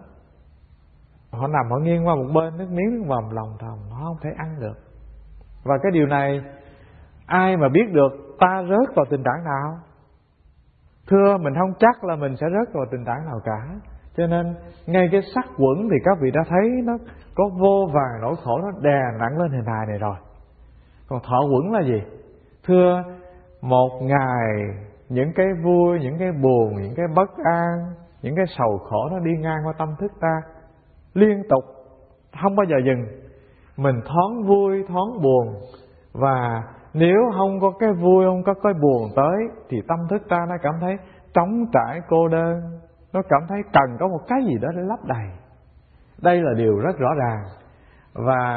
họ nằm họ nghiêng qua một bên, nước miếng nước mồm lòng thòng, họ không thể ăn được. Và cái điều này ai mà biết được ta rớt vào tình trạng nào? Thưa, mình không chắc là mình sẽ rớt vào tình trạng nào cả. Cho nên ngay cái sắc quẩn thì các vị đã thấy nó có vô vàn nỗi khổ nó đè nặng lên hình hài này rồi. Còn thọ quẩn là gì? Thưa, một ngày những cái vui, những cái buồn, những cái bất an, những cái sầu khổ nó đi ngang qua tâm thức ta liên tục, không bao giờ dừng. Mình thoáng vui, thoáng buồn. Và nếu không có cái vui, không có cái buồn tới thì tâm thức ta nó cảm thấy trống trải, cô đơn. Nó cảm thấy cần có một cái gì đó để lấp đầy. Đây là điều rất rõ ràng. Và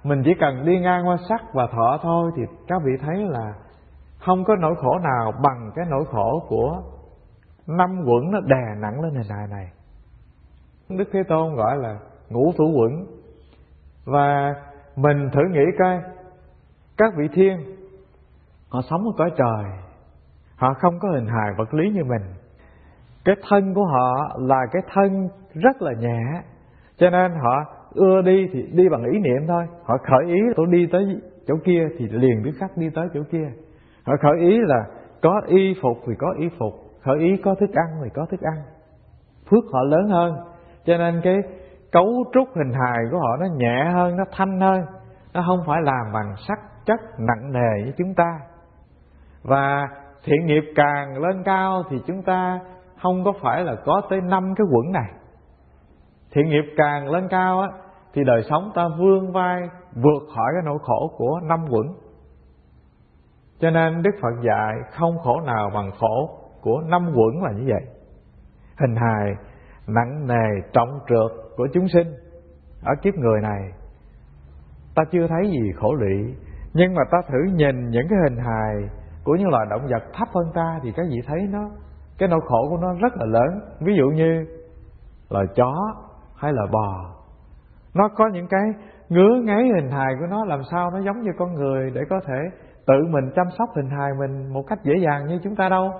mình chỉ cần đi ngang qua sắc và thọ thôi, thì các vị thấy là không có nỗi khổ nào bằng cái nỗi khổ của năm quẩn nó đè nặng lên hình hài này. Đức Thế Tôn gọi là ngũ thủ quẩn. Và mình thử nghĩ coi, các vị thiên họ sống ở cõi trời, họ không có hình hài vật lý như mình. Cái thân của họ là cái thân rất là nhẹ, cho nên họ ưa đi thì đi bằng ý niệm thôi. Họ khởi ý tôi đi tới chỗ kia thì liền biết khắc đi tới chỗ kia. Họ khởi ý là có y phục thì có y phục, khởi ý có thức ăn thì có thức ăn. Phước họ lớn hơn, cho nên cái cấu trúc hình hài của họ nó nhẹ hơn, nó thanh hơn. Nó không phải làm bằng sắc chất nặng nề như chúng ta. Và thiện nghiệp càng lên cao thì chúng ta không có phải là có tới năm cái quẩn này. Thiện nghiệp càng lên cao á, thì đời sống ta vươn vai vượt khỏi cái nỗi khổ của năm quẩn. Cho nên Đức Phật dạy không khổ nào bằng khổ của năm quẩn là như vậy. Hình hài nặng nề trọng trược của chúng sinh ở kiếp người này, ta chưa thấy gì khổ lụy. Nhưng mà ta thử nhìn những cái hình hài của những loài động vật thấp hơn ta, thì các vị thấy nó, cái nỗi khổ của nó rất là lớn. Ví dụ như là chó hay là bò, nó có những cái ngứa ngáy hình hài của nó làm sao nó giống như con người để có thể tự mình chăm sóc hình hài mình một cách dễ dàng như chúng ta đâu.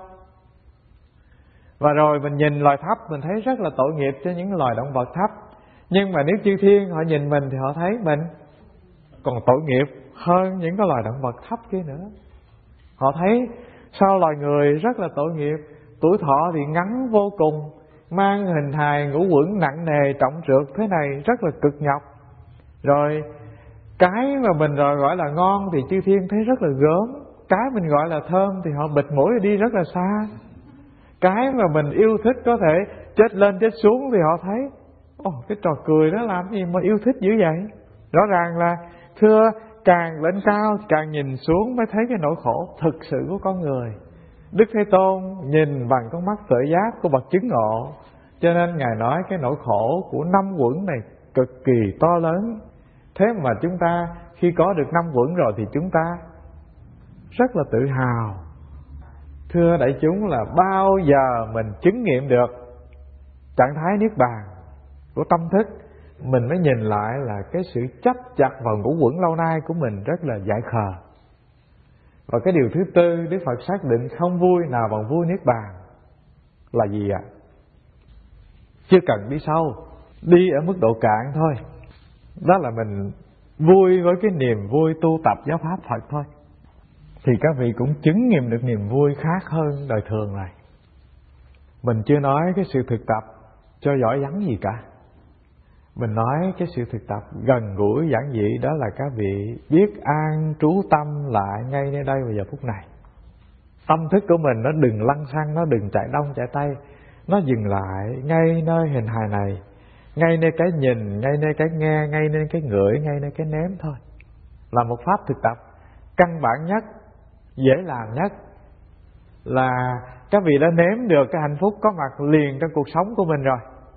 Và rồi mình nhìn loài thấp, mình thấy rất là tội nghiệp cho những loài động vật thấp. Nhưng mà nếu chư thiên họ nhìn mình thì họ thấy mình còn tội nghiệp hơn những cái loài động vật thấp kia nữa. Họ thấy sao loài người rất là tội nghiệp, tuổi thọ thì ngắn vô cùng, mang hình hài ngũ quẩn nặng nề trọng trược thế này rất là cực nhọc. Rồi cái mà mình rồi gọi là ngon thì chư thiên thấy rất là gớm, cái mình gọi là thơm thì họ bịt mũi đi rất là xa. Cái mà mình yêu thích có thể chết lên chết xuống thì họ thấy ồ, cái trò cười đó làm gì mà yêu thích dữ vậy. Rõ ràng là thưa, càng lên cao càng nhìn xuống mới thấy cái nỗi khổ thực sự của con người. Đức Thế Tôn nhìn bằng con mắt tuệ giác của bậc chứng ngộ, cho nên Ngài nói cái nỗi khổ của năm quẩn này cực kỳ to lớn. Thế mà chúng ta khi có được năm quẩn rồi thì chúng ta rất là tự hào. Thưa đại chúng, là bao giờ mình chứng nghiệm được trạng thái niết bàn của tâm thức, mình mới nhìn lại là cái sự chấp chặt vào ngũ quẩn lâu nay của mình rất là dại khờ. Và cái điều thứ tư Đức Phật xác định không vui nào bằng vui niết bàn là gì ạ? À? Chưa cần đi sâu, đi ở mức độ cạn thôi. Đó là mình vui với cái niềm vui tu tập giáo pháp Phật thôi, thì các vị cũng chứng nghiệm được niềm vui khác hơn đời thường này. Mình chưa nói cái sự thực tập cho giỏi vắng gì cả. Mình nói cái sự thực tập gần gũi giản dị, đó là các vị biết an trú tâm lại ngay nơi đây và giờ phút này. Tâm thức của mình nó đừng lăn xăng, nó đừng chạy đông chạy tây, nó dừng lại ngay nơi hình hài này, ngay nơi cái nhìn, ngay nơi cái nghe, ngay nơi cái ngửi, ngay nơi cái nếm thôi. Là một pháp thực tập căn bản nhất, dễ làm nhất, là các vị đã nếm được cái hạnh phúc có mặt liền trong cuộc sống của mình rồi.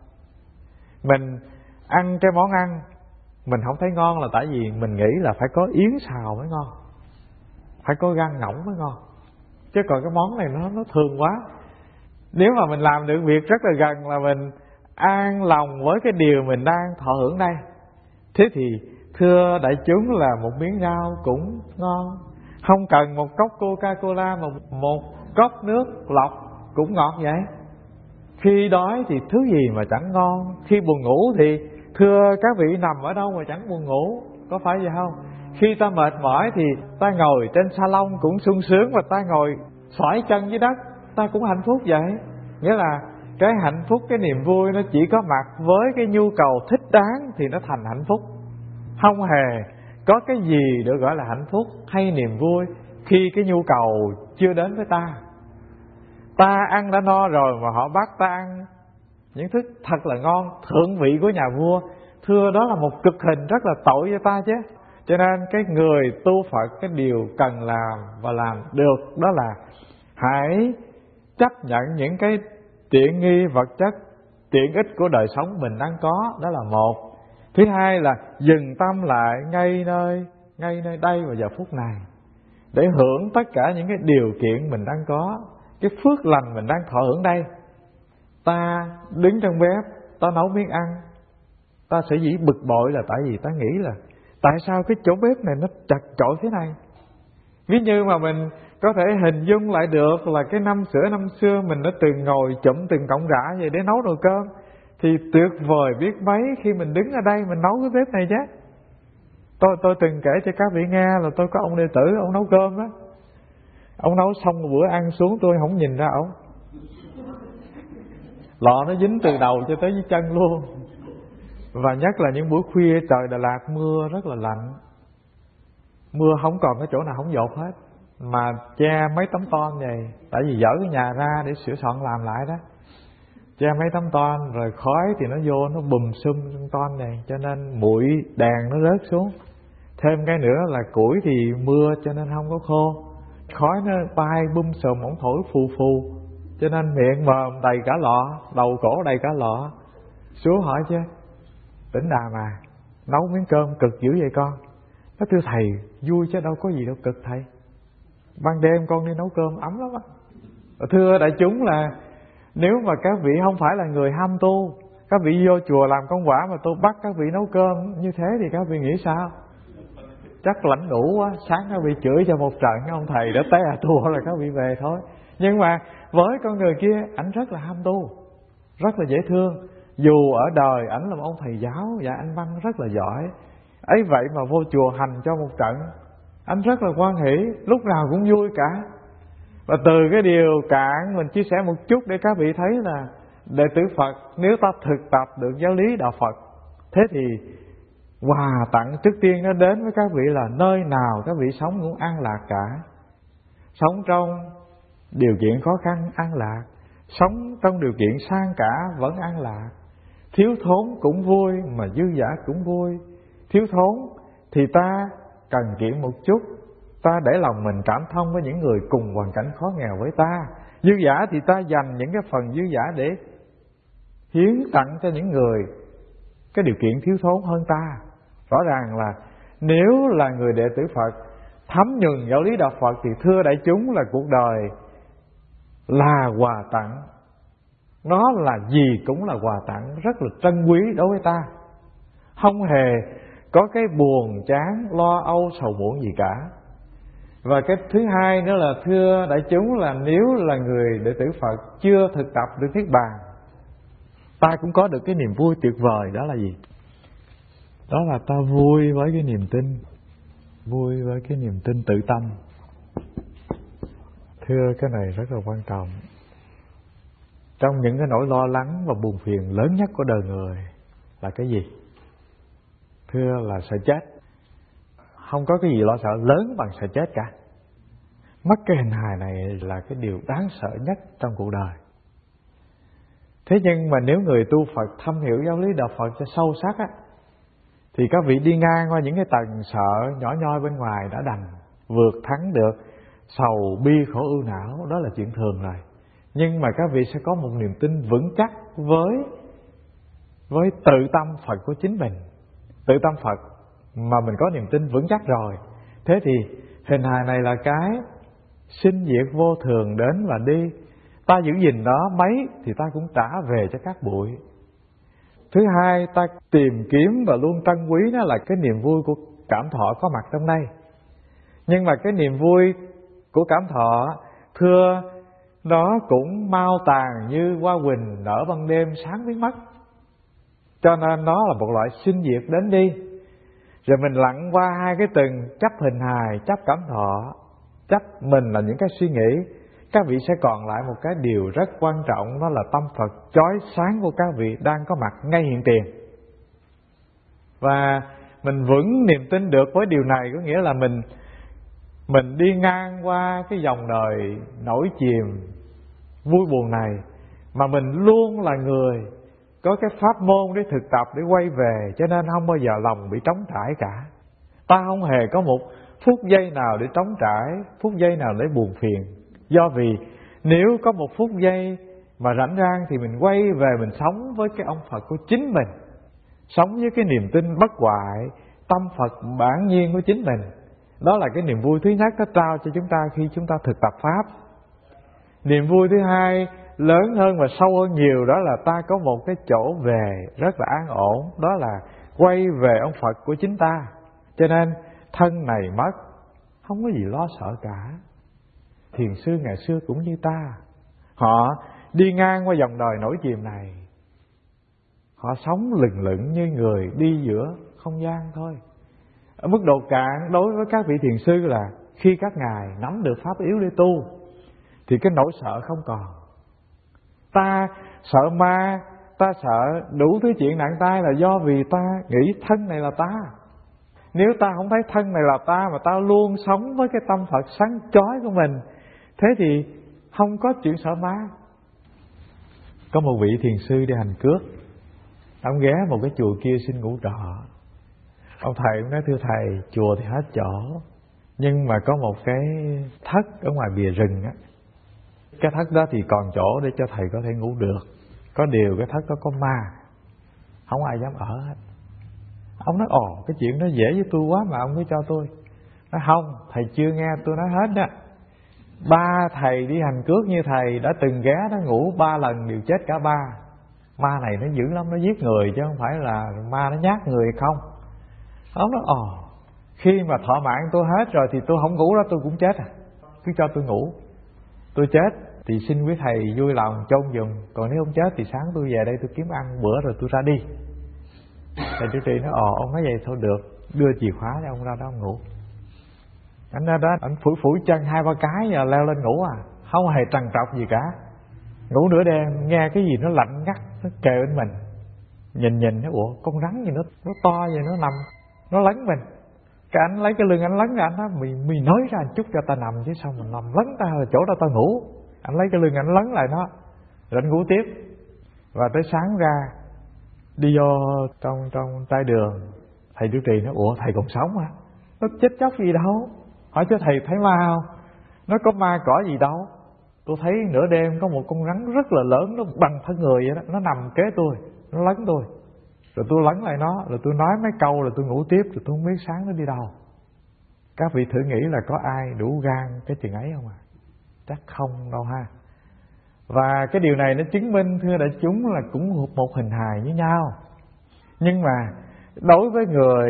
Mình ăn cái món ăn mình không thấy ngon là tại vì mình nghĩ là phải có yến xào mới ngon, phải có gan ngỗng mới ngon. Chứ còn cái món này nó, nó thường quá. Nếu mà mình làm được việc rất là gần là mình an lòng với cái điều mình đang thọ hưởng đây. Thế thì thưa đại chúng, là một miếng rau cũng ngon, không cần một cốc Coca-Cola mà một cốc nước lọc cũng ngọt vậy. Khi đói thì thứ gì mà chẳng ngon. Khi buồn ngủ thì thưa các vị nằm ở đâu mà chẳng buồn ngủ, có phải vậy không? Khi ta mệt mỏi thì ta ngồi trên salon cũng sung sướng, và ta ngồi xoải chân dưới đất ta cũng hạnh phúc vậy. Nghĩa là cái hạnh phúc, cái niềm vui nó chỉ có mặt với cái nhu cầu thích đáng thì nó thành hạnh phúc. Không hề có cái gì được gọi là hạnh phúc hay niềm vui khi cái nhu cầu chưa đến với ta. Ta ăn đã no rồi mà họ bắt ta ăn những thức thật là ngon, thượng vị của nhà vua, thưa đó là một cực hình rất là tội cho ta chứ. Cho nên cái người tu Phật, cái điều cần làm và làm được đó là hãy chấp nhận những cái tiện nghi vật chất, tiện ích của đời sống mình đang có. Đó là một. Thứ hai là dừng tâm lại ngay nơi ngay nơi đây và giờ phút này, để hưởng tất cả những cái điều kiện mình đang có, cái phước lành mình đang thọ hưởng đây. Ta đứng trong bếp, ta nấu miếng ăn, ta sẽ dĩ bực bội là tại vì ta nghĩ là tại sao cái chỗ bếp này nó chật chội thế này. Ví như mà mình có thể hình dung lại được là cái năm xưa năm xưa mình đã từng ngồi chụm từng cọng rạ vậy để nấu nồi cơm, thì tuyệt vời biết mấy khi mình đứng ở đây mình nấu cái bếp này chứ. Tôi tôi từng kể cho các vị nghe là tôi có ông đệ tử, ông nấu cơm đó. Ông nấu xong một bữa ăn xuống tôi không nhìn ra ông. Lọ nó dính từ đầu cho tới dưới chân luôn. Và nhất là những buổi khuya trời Đà Lạt mưa rất là lạnh. Mưa không còn cái chỗ nào không dột hết, mà che mấy tấm ton vậy. Tại vì dỡ cái nhà ra để sửa soạn làm lại đó, che mấy tấm ton rồi khói thì nó vô nó bùm xum trong ton này, cho nên muội đèn nó rớt xuống. Thêm cái nữa là củi thì mưa cho nên không có khô, khói nó bay bum sùm, ổng thổi phù phù, cho nên miệng mồm đầy cả lọ, đầu cổ đầy cả lọ. Xuống hỏi chứ Tỉnh Đà mà nấu miếng cơm cực dữ vậy con? Nó thưa thầy vui chứ đâu có gì đâu cực thầy. Ban đêm con đi nấu cơm ấm lắm á. Thưa đại chúng là nếu mà các vị không phải là người ham tu, các vị vô chùa làm công quả mà tôi bắt các vị nấu cơm như thế thì các vị nghĩ sao? Chắc lãnh đủ quá, sáng các vị chửi cho một trận ông thầy đã té à thua là các vị về thôi. Nhưng mà với con người kia, ảnh rất là ham tu, rất là dễ thương. Dù ở đời ảnh là một ông thầy giáo và anh văn rất là giỏi, ấy vậy mà vô chùa hành cho một trận, anh rất là hoan hỷ, lúc nào cũng vui cả. Và từ cái điều cạn mình chia sẻ một chút để các vị thấy là đệ tử Phật nếu ta thực tập được giáo lý đạo Phật, thế thì quà tặng trước tiên nó đến với các vị là nơi nào các vị sống cũng an lạc cả. Sống trong điều kiện khó khăn an lạc, sống trong điều kiện sang cả vẫn an lạc. Thiếu thốn cũng vui mà dư dả cũng vui. Thiếu thốn thì ta cần kiệm một chút, ta để lòng mình cảm thông với những người cùng hoàn cảnh khó nghèo với ta. Dư dả thì ta dành những cái phần dư dả để hiến tặng cho những người cái điều kiện thiếu thốn hơn ta. Rõ ràng là nếu là người đệ tử Phật thấm nhuần giáo lý đạo Phật thì thưa đại chúng là cuộc đời là quà tặng. Nó là gì cũng là quà tặng rất là trân quý đối với ta, không hề có cái buồn chán lo âu sầu muộn gì cả. Và cái thứ hai nữa là thưa đại chúng là nếu là người đệ tử Phật chưa thực tập được Niết Bàn, ta cũng có được cái niềm vui tuyệt vời. Đó là gì? Đó là ta vui với cái niềm tin, vui với cái niềm tin tự tâm. Thưa cái này rất là quan trọng. Trong những cái nỗi lo lắng và buồn phiền lớn nhất của đời người là cái gì? Thưa là sợ chết. Không có cái gì lo sợ lớn bằng sợ chết cả. Mất cái hình hài này là cái điều đáng sợ nhất trong cuộc đời. Thế nhưng mà nếu người tu Phật thâm hiểu giáo lý đạo Phật cho sâu sắc á, thì các vị đi ngang qua những cái tầng sợ nhỏ nhoi bên ngoài đã đành vượt thắng được sầu bi khổ ưu não, đó là chuyện thường rồi. Nhưng mà các vị sẽ có một niềm tin vững chắc với với tự tâm Phật của chính mình. Tự tâm Phật mà mình có niềm tin vững chắc rồi, thế thì hình hài này là cái sinh diệt vô thường đến và đi. Ta giữ gìn đó mấy thì ta cũng trả về cho các bụi. Thứ hai, ta tìm kiếm và luôn trân quý nó là cái niềm vui của cảm thọ có mặt trong đây. Nhưng mà cái niềm vui của cảm thọ, thưa, nó cũng mau tàn như hoa huỳnh nở ban đêm sáng biến mất. Cho nên nó là một loại sinh diệt đến đi. Rồi mình lặn qua hai cái từng chấp hình hài, chấp cảm thọ, chấp mình là những cái suy nghĩ. Các vị sẽ còn lại một cái điều rất quan trọng, đó là tâm Phật chói sáng của các vị đang có mặt ngay hiện tiền. Và mình vững niềm tin được với điều này, có nghĩa là mình Mình đi ngang qua cái dòng đời nổi chìm vui buồn này, mà mình luôn là người có cái pháp môn để thực tập, để quay về, cho nên không bao giờ lòng bị trống trải cả. Ta không hề có một phút giây nào để trống trải, phút giây nào để buồn phiền. Do vì nếu có một phút giây mà rảnh rang thì mình quay về mình sống với cái ông Phật của chính mình. sống với cái niềm tin bất hoại, tâm Phật bản nhiên của chính mình. Đó là cái niềm vui thứ nhất nó trao cho chúng ta khi chúng ta thực tập Pháp. Niềm vui thứ hai lớn hơn và sâu hơn nhiều, đó là ta có một cái chỗ về rất là an ổn, đó là quay về ông Phật của chính ta. Cho nên thân này mất, không có gì lo sợ cả. Thiền sư ngày xưa cũng như ta, họ đi ngang qua dòng đời nổi chìm này, họ sống lừng lững như người đi giữa không gian thôi. Ở mức độ cạn đối với các vị thiền sư là khi các ngài nắm được pháp yếu để tu thì cái nỗi sợ không còn. Ta sợ ma, ta sợ đủ thứ chuyện nặng tai là do vì ta nghĩ thân này là ta. Nếu ta không thấy thân này là ta mà ta luôn sống với cái tâm Phật sáng chói của mình, thế thì không có chuyện sợ ma. Có một vị thiền sư đi hành cước, ông ghé một cái chùa kia xin ngủ trọ. Ông thầy cũng nói thưa thầy, chùa thì hết chỗ, nhưng mà có một cái thất ở ngoài bìa rừng á, cái thất đó thì còn chỗ để cho thầy có thể ngủ được. Có điều cái thất đó có ma, không ai dám ở hết. Ông nói ồ, cái chuyện đó dễ với tôi quá mà ông cứ cho tôi. Nói không, thầy chưa nghe tôi nói hết đó. Ba thầy đi hành cước như thầy đã từng ghé đó ngủ ba lần đều chết cả ba. Ma này nó dữ lắm, nó giết người chứ không phải là ma nó nhát người không. Ông nói ồ, khi mà thọ mạng tôi hết rồi thì tôi không ngủ đó tôi cũng chết à. Cứ cho tôi ngủ, tôi chết thì xin quý thầy vui lòng chôn giùm. Còn nếu không chết thì sáng tôi về đây tôi kiếm ăn bữa rồi tôi ra đi. Thầy trụ trì nói ồ, ông nói vậy thôi được, đưa chìa khóa cho ông ra đó ông ngủ. Anh ra đó, anh phủi phủi chân hai ba cái và leo lên ngủ à, không hề trằn trọc gì cả. Ngủ nửa đêm nghe cái gì nó lạnh ngắt, nó kề bên mình. Nhìn nhìn nó ủa, con rắn gì nó nó to vậy, nó nằm, nó lấn mình. Cái anh lấy cái lưng anh lấn ra, anh nói mày mày nói ra một chút cho ta nằm chứ sao mình nằm lấn ta là chỗ đó ta ngủ. Anh lấy cái lưng anh lấn lại nó, rồi anh ngủ tiếp. Và tới sáng ra đi vô trong trong trai đường, thầy trụ trì nói ủa thầy còn sống hả? Nó chết chóc gì đâu. Hỏi cho thầy thấy ma không? Nó có ma cỏ gì đâu. Tôi thấy nửa đêm có một con rắn rất là lớn, nó bằng thân người vậy đó, nó nằm kế tôi, nó lấn tôi. Rồi tôi lấn lại nó, rồi tôi nói mấy câu rồi tôi ngủ tiếp, rồi tôi không biết sáng nó đi đâu. Các vị thử nghĩ là có ai đủ gan cái chuyện ấy không à? Chắc không đâu ha. Và cái điều này nó chứng minh thưa đại chúng là cũng một hình hài với nhau. Nhưng mà đối với người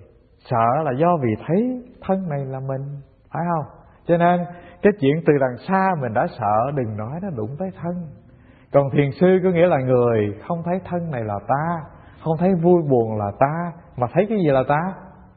sợ là do vì thấy thân này là mình, phải không? Cho nên cái chuyện từ đằng xa mình đã sợ, đừng nói nó đụng tới thân. Còn thiền sư có nghĩa là người không thấy thân này là ta, không thấy vui buồn là ta, mà thấy cái gì là ta?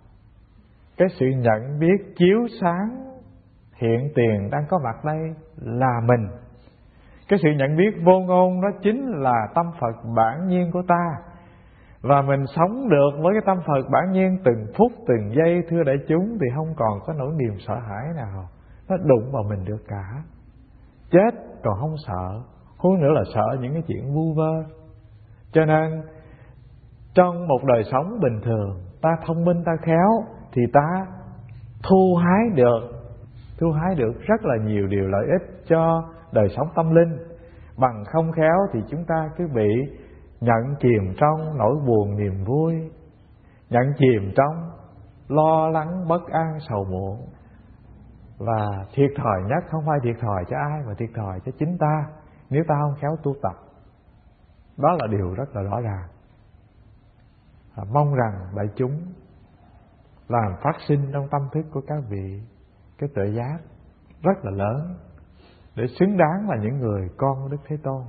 Cái sự nhận biết chiếu sáng hiện tiền đang có mặt đây là mình. Cái sự nhận biết vô ngôn đó chính là tâm Phật bản nhiên của ta. Và mình sống được với cái tâm Phật bản nhiên từng phút từng giây thưa đại chúng, thì không còn có nỗi niềm sợ hãi nào nó đụng vào mình được cả. Chết còn không sợ, huống nữa là sợ những cái chuyện vu vơ. Cho nên trong một đời sống bình thường, ta thông minh ta khéo thì ta thu hái được thu hái được rất là nhiều điều lợi ích cho đời sống tâm linh. Bằng không khéo thì chúng ta cứ bị nhận chìm trong nỗi buồn niềm vui, nhận chìm trong lo lắng bất an sầu muộn. Và thiệt thòi nhất không phải thiệt thòi cho ai, mà thiệt thòi cho chính ta nếu ta không khéo tu tập. Đó là điều rất là rõ ràng. Và mong rằng đại chúng làm phát sinh trong tâm thức của các vị cái tuệ giác rất là lớn, để xứng đáng là những người con của Đức Thế Tôn.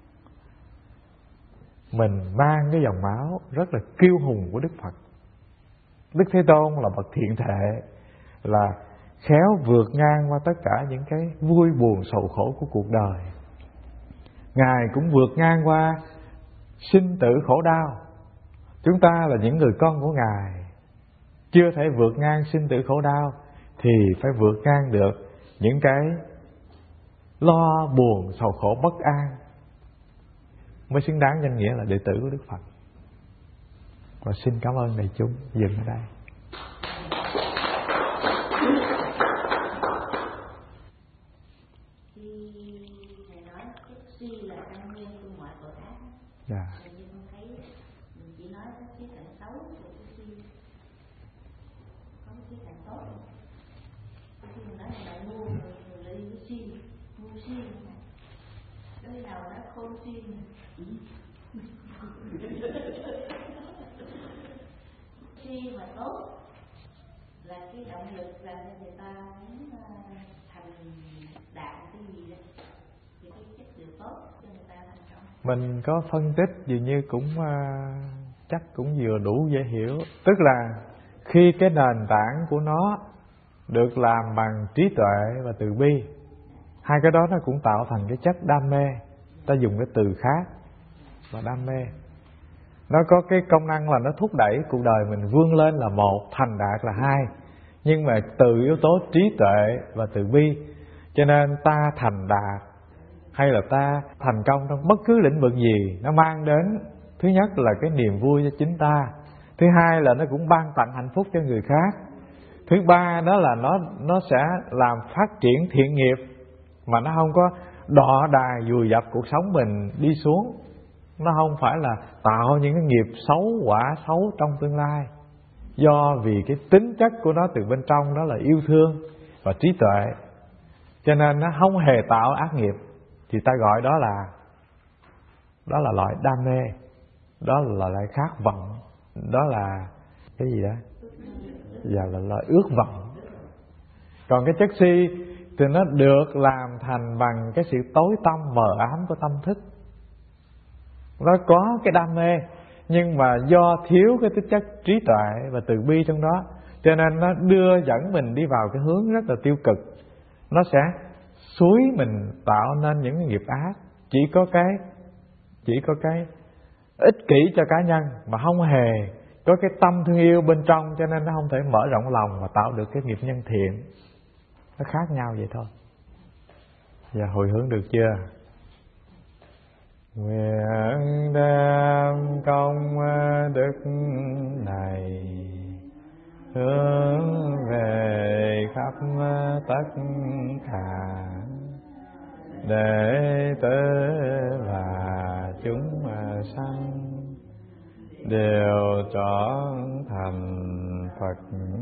Mình mang cái dòng máu rất là kiêu hùng của Đức Phật. Đức Thế Tôn là bậc thiện thể, là khéo vượt ngang qua tất cả những cái vui buồn sầu khổ của cuộc đời. Ngài cũng vượt ngang qua sinh tử khổ đau. Chúng ta là những người con của Ngài, chưa thể vượt ngang sinh tử khổ đau thì phải vượt ngang được những cái lo buồn sầu khổ bất an, mới xứng đáng danh nghĩa là đệ tử của Đức Phật. Và xin cảm ơn đại chúng dừng ở đây. Khi Thầy nói suy là căn nguyên của mọi tội ác, Dạ. Thầy như con thấy mình chỉ nói cái khía cạnh xấu của cái si, có cái khía cạnh tốt. Khi mình nói là ngu rồi lại đi cái si, ngu si này, cái đầu nó khôn si này. Si mà tốt là cái động lực làm cho người ta muốn thành đạt cái gì đó, thì cái chất liệu tốt cho người ta thành công. Mình có phân tích dường như cũng uh, chắc cũng vừa đủ dễ hiểu. Tức là khi cái nền tảng của nó được làm bằng trí tuệ và từ bi, hai cái đó nó cũng tạo thành cái chất đam mê. Ta dùng cái từ khác là đam mê. Nó có cái công năng là nó thúc đẩy cuộc đời mình vươn lên là một, thành đạt là hai. Nhưng mà từ yếu tố trí tuệ và từ bi, cho nên ta thành đạt hay là ta thành công trong bất cứ lĩnh vực gì, nó mang đến thứ nhất là cái niềm vui cho chính ta, thứ hai là nó cũng ban tặng hạnh phúc cho người khác, thứ ba đó là nó nó sẽ làm phát triển thiện nghiệp, mà nó không có đọ đài vùi dập cuộc sống mình đi xuống. Nó không phải là tạo những cái nghiệp xấu, quả xấu trong tương lai. Do vì cái tính chất của nó từ bên trong đó là yêu thương và trí tuệ, cho nên nó không hề tạo ác nghiệp. Thì ta gọi đó là Đó là loại đam mê, đó là loại khát vọng, đó là cái gì đó, giờ là loại ước vọng. Còn cái chất si thì nó được làm thành bằng cái sự tối tăm mờ ám của tâm thức. Nó có cái đam mê, nhưng mà do thiếu cái tính chất trí tuệ và từ bi trong đó, cho nên nó đưa dẫn mình đi vào cái hướng rất là tiêu cực. Nó sẽ xúi mình tạo nên những cái nghiệp ác, chỉ có cái chỉ có cái ích kỷ cho cá nhân, mà không hề có cái tâm thương yêu bên trong, cho nên nó không thể mở rộng lòng và tạo được cái nghiệp nhân thiện. Nó khác nhau vậy thôi. Giờ hồi hướng được chưa? Nguyện đem công đức này hướng về khắp tất cả đệ tử và chúng sanh đều trọn thành Phật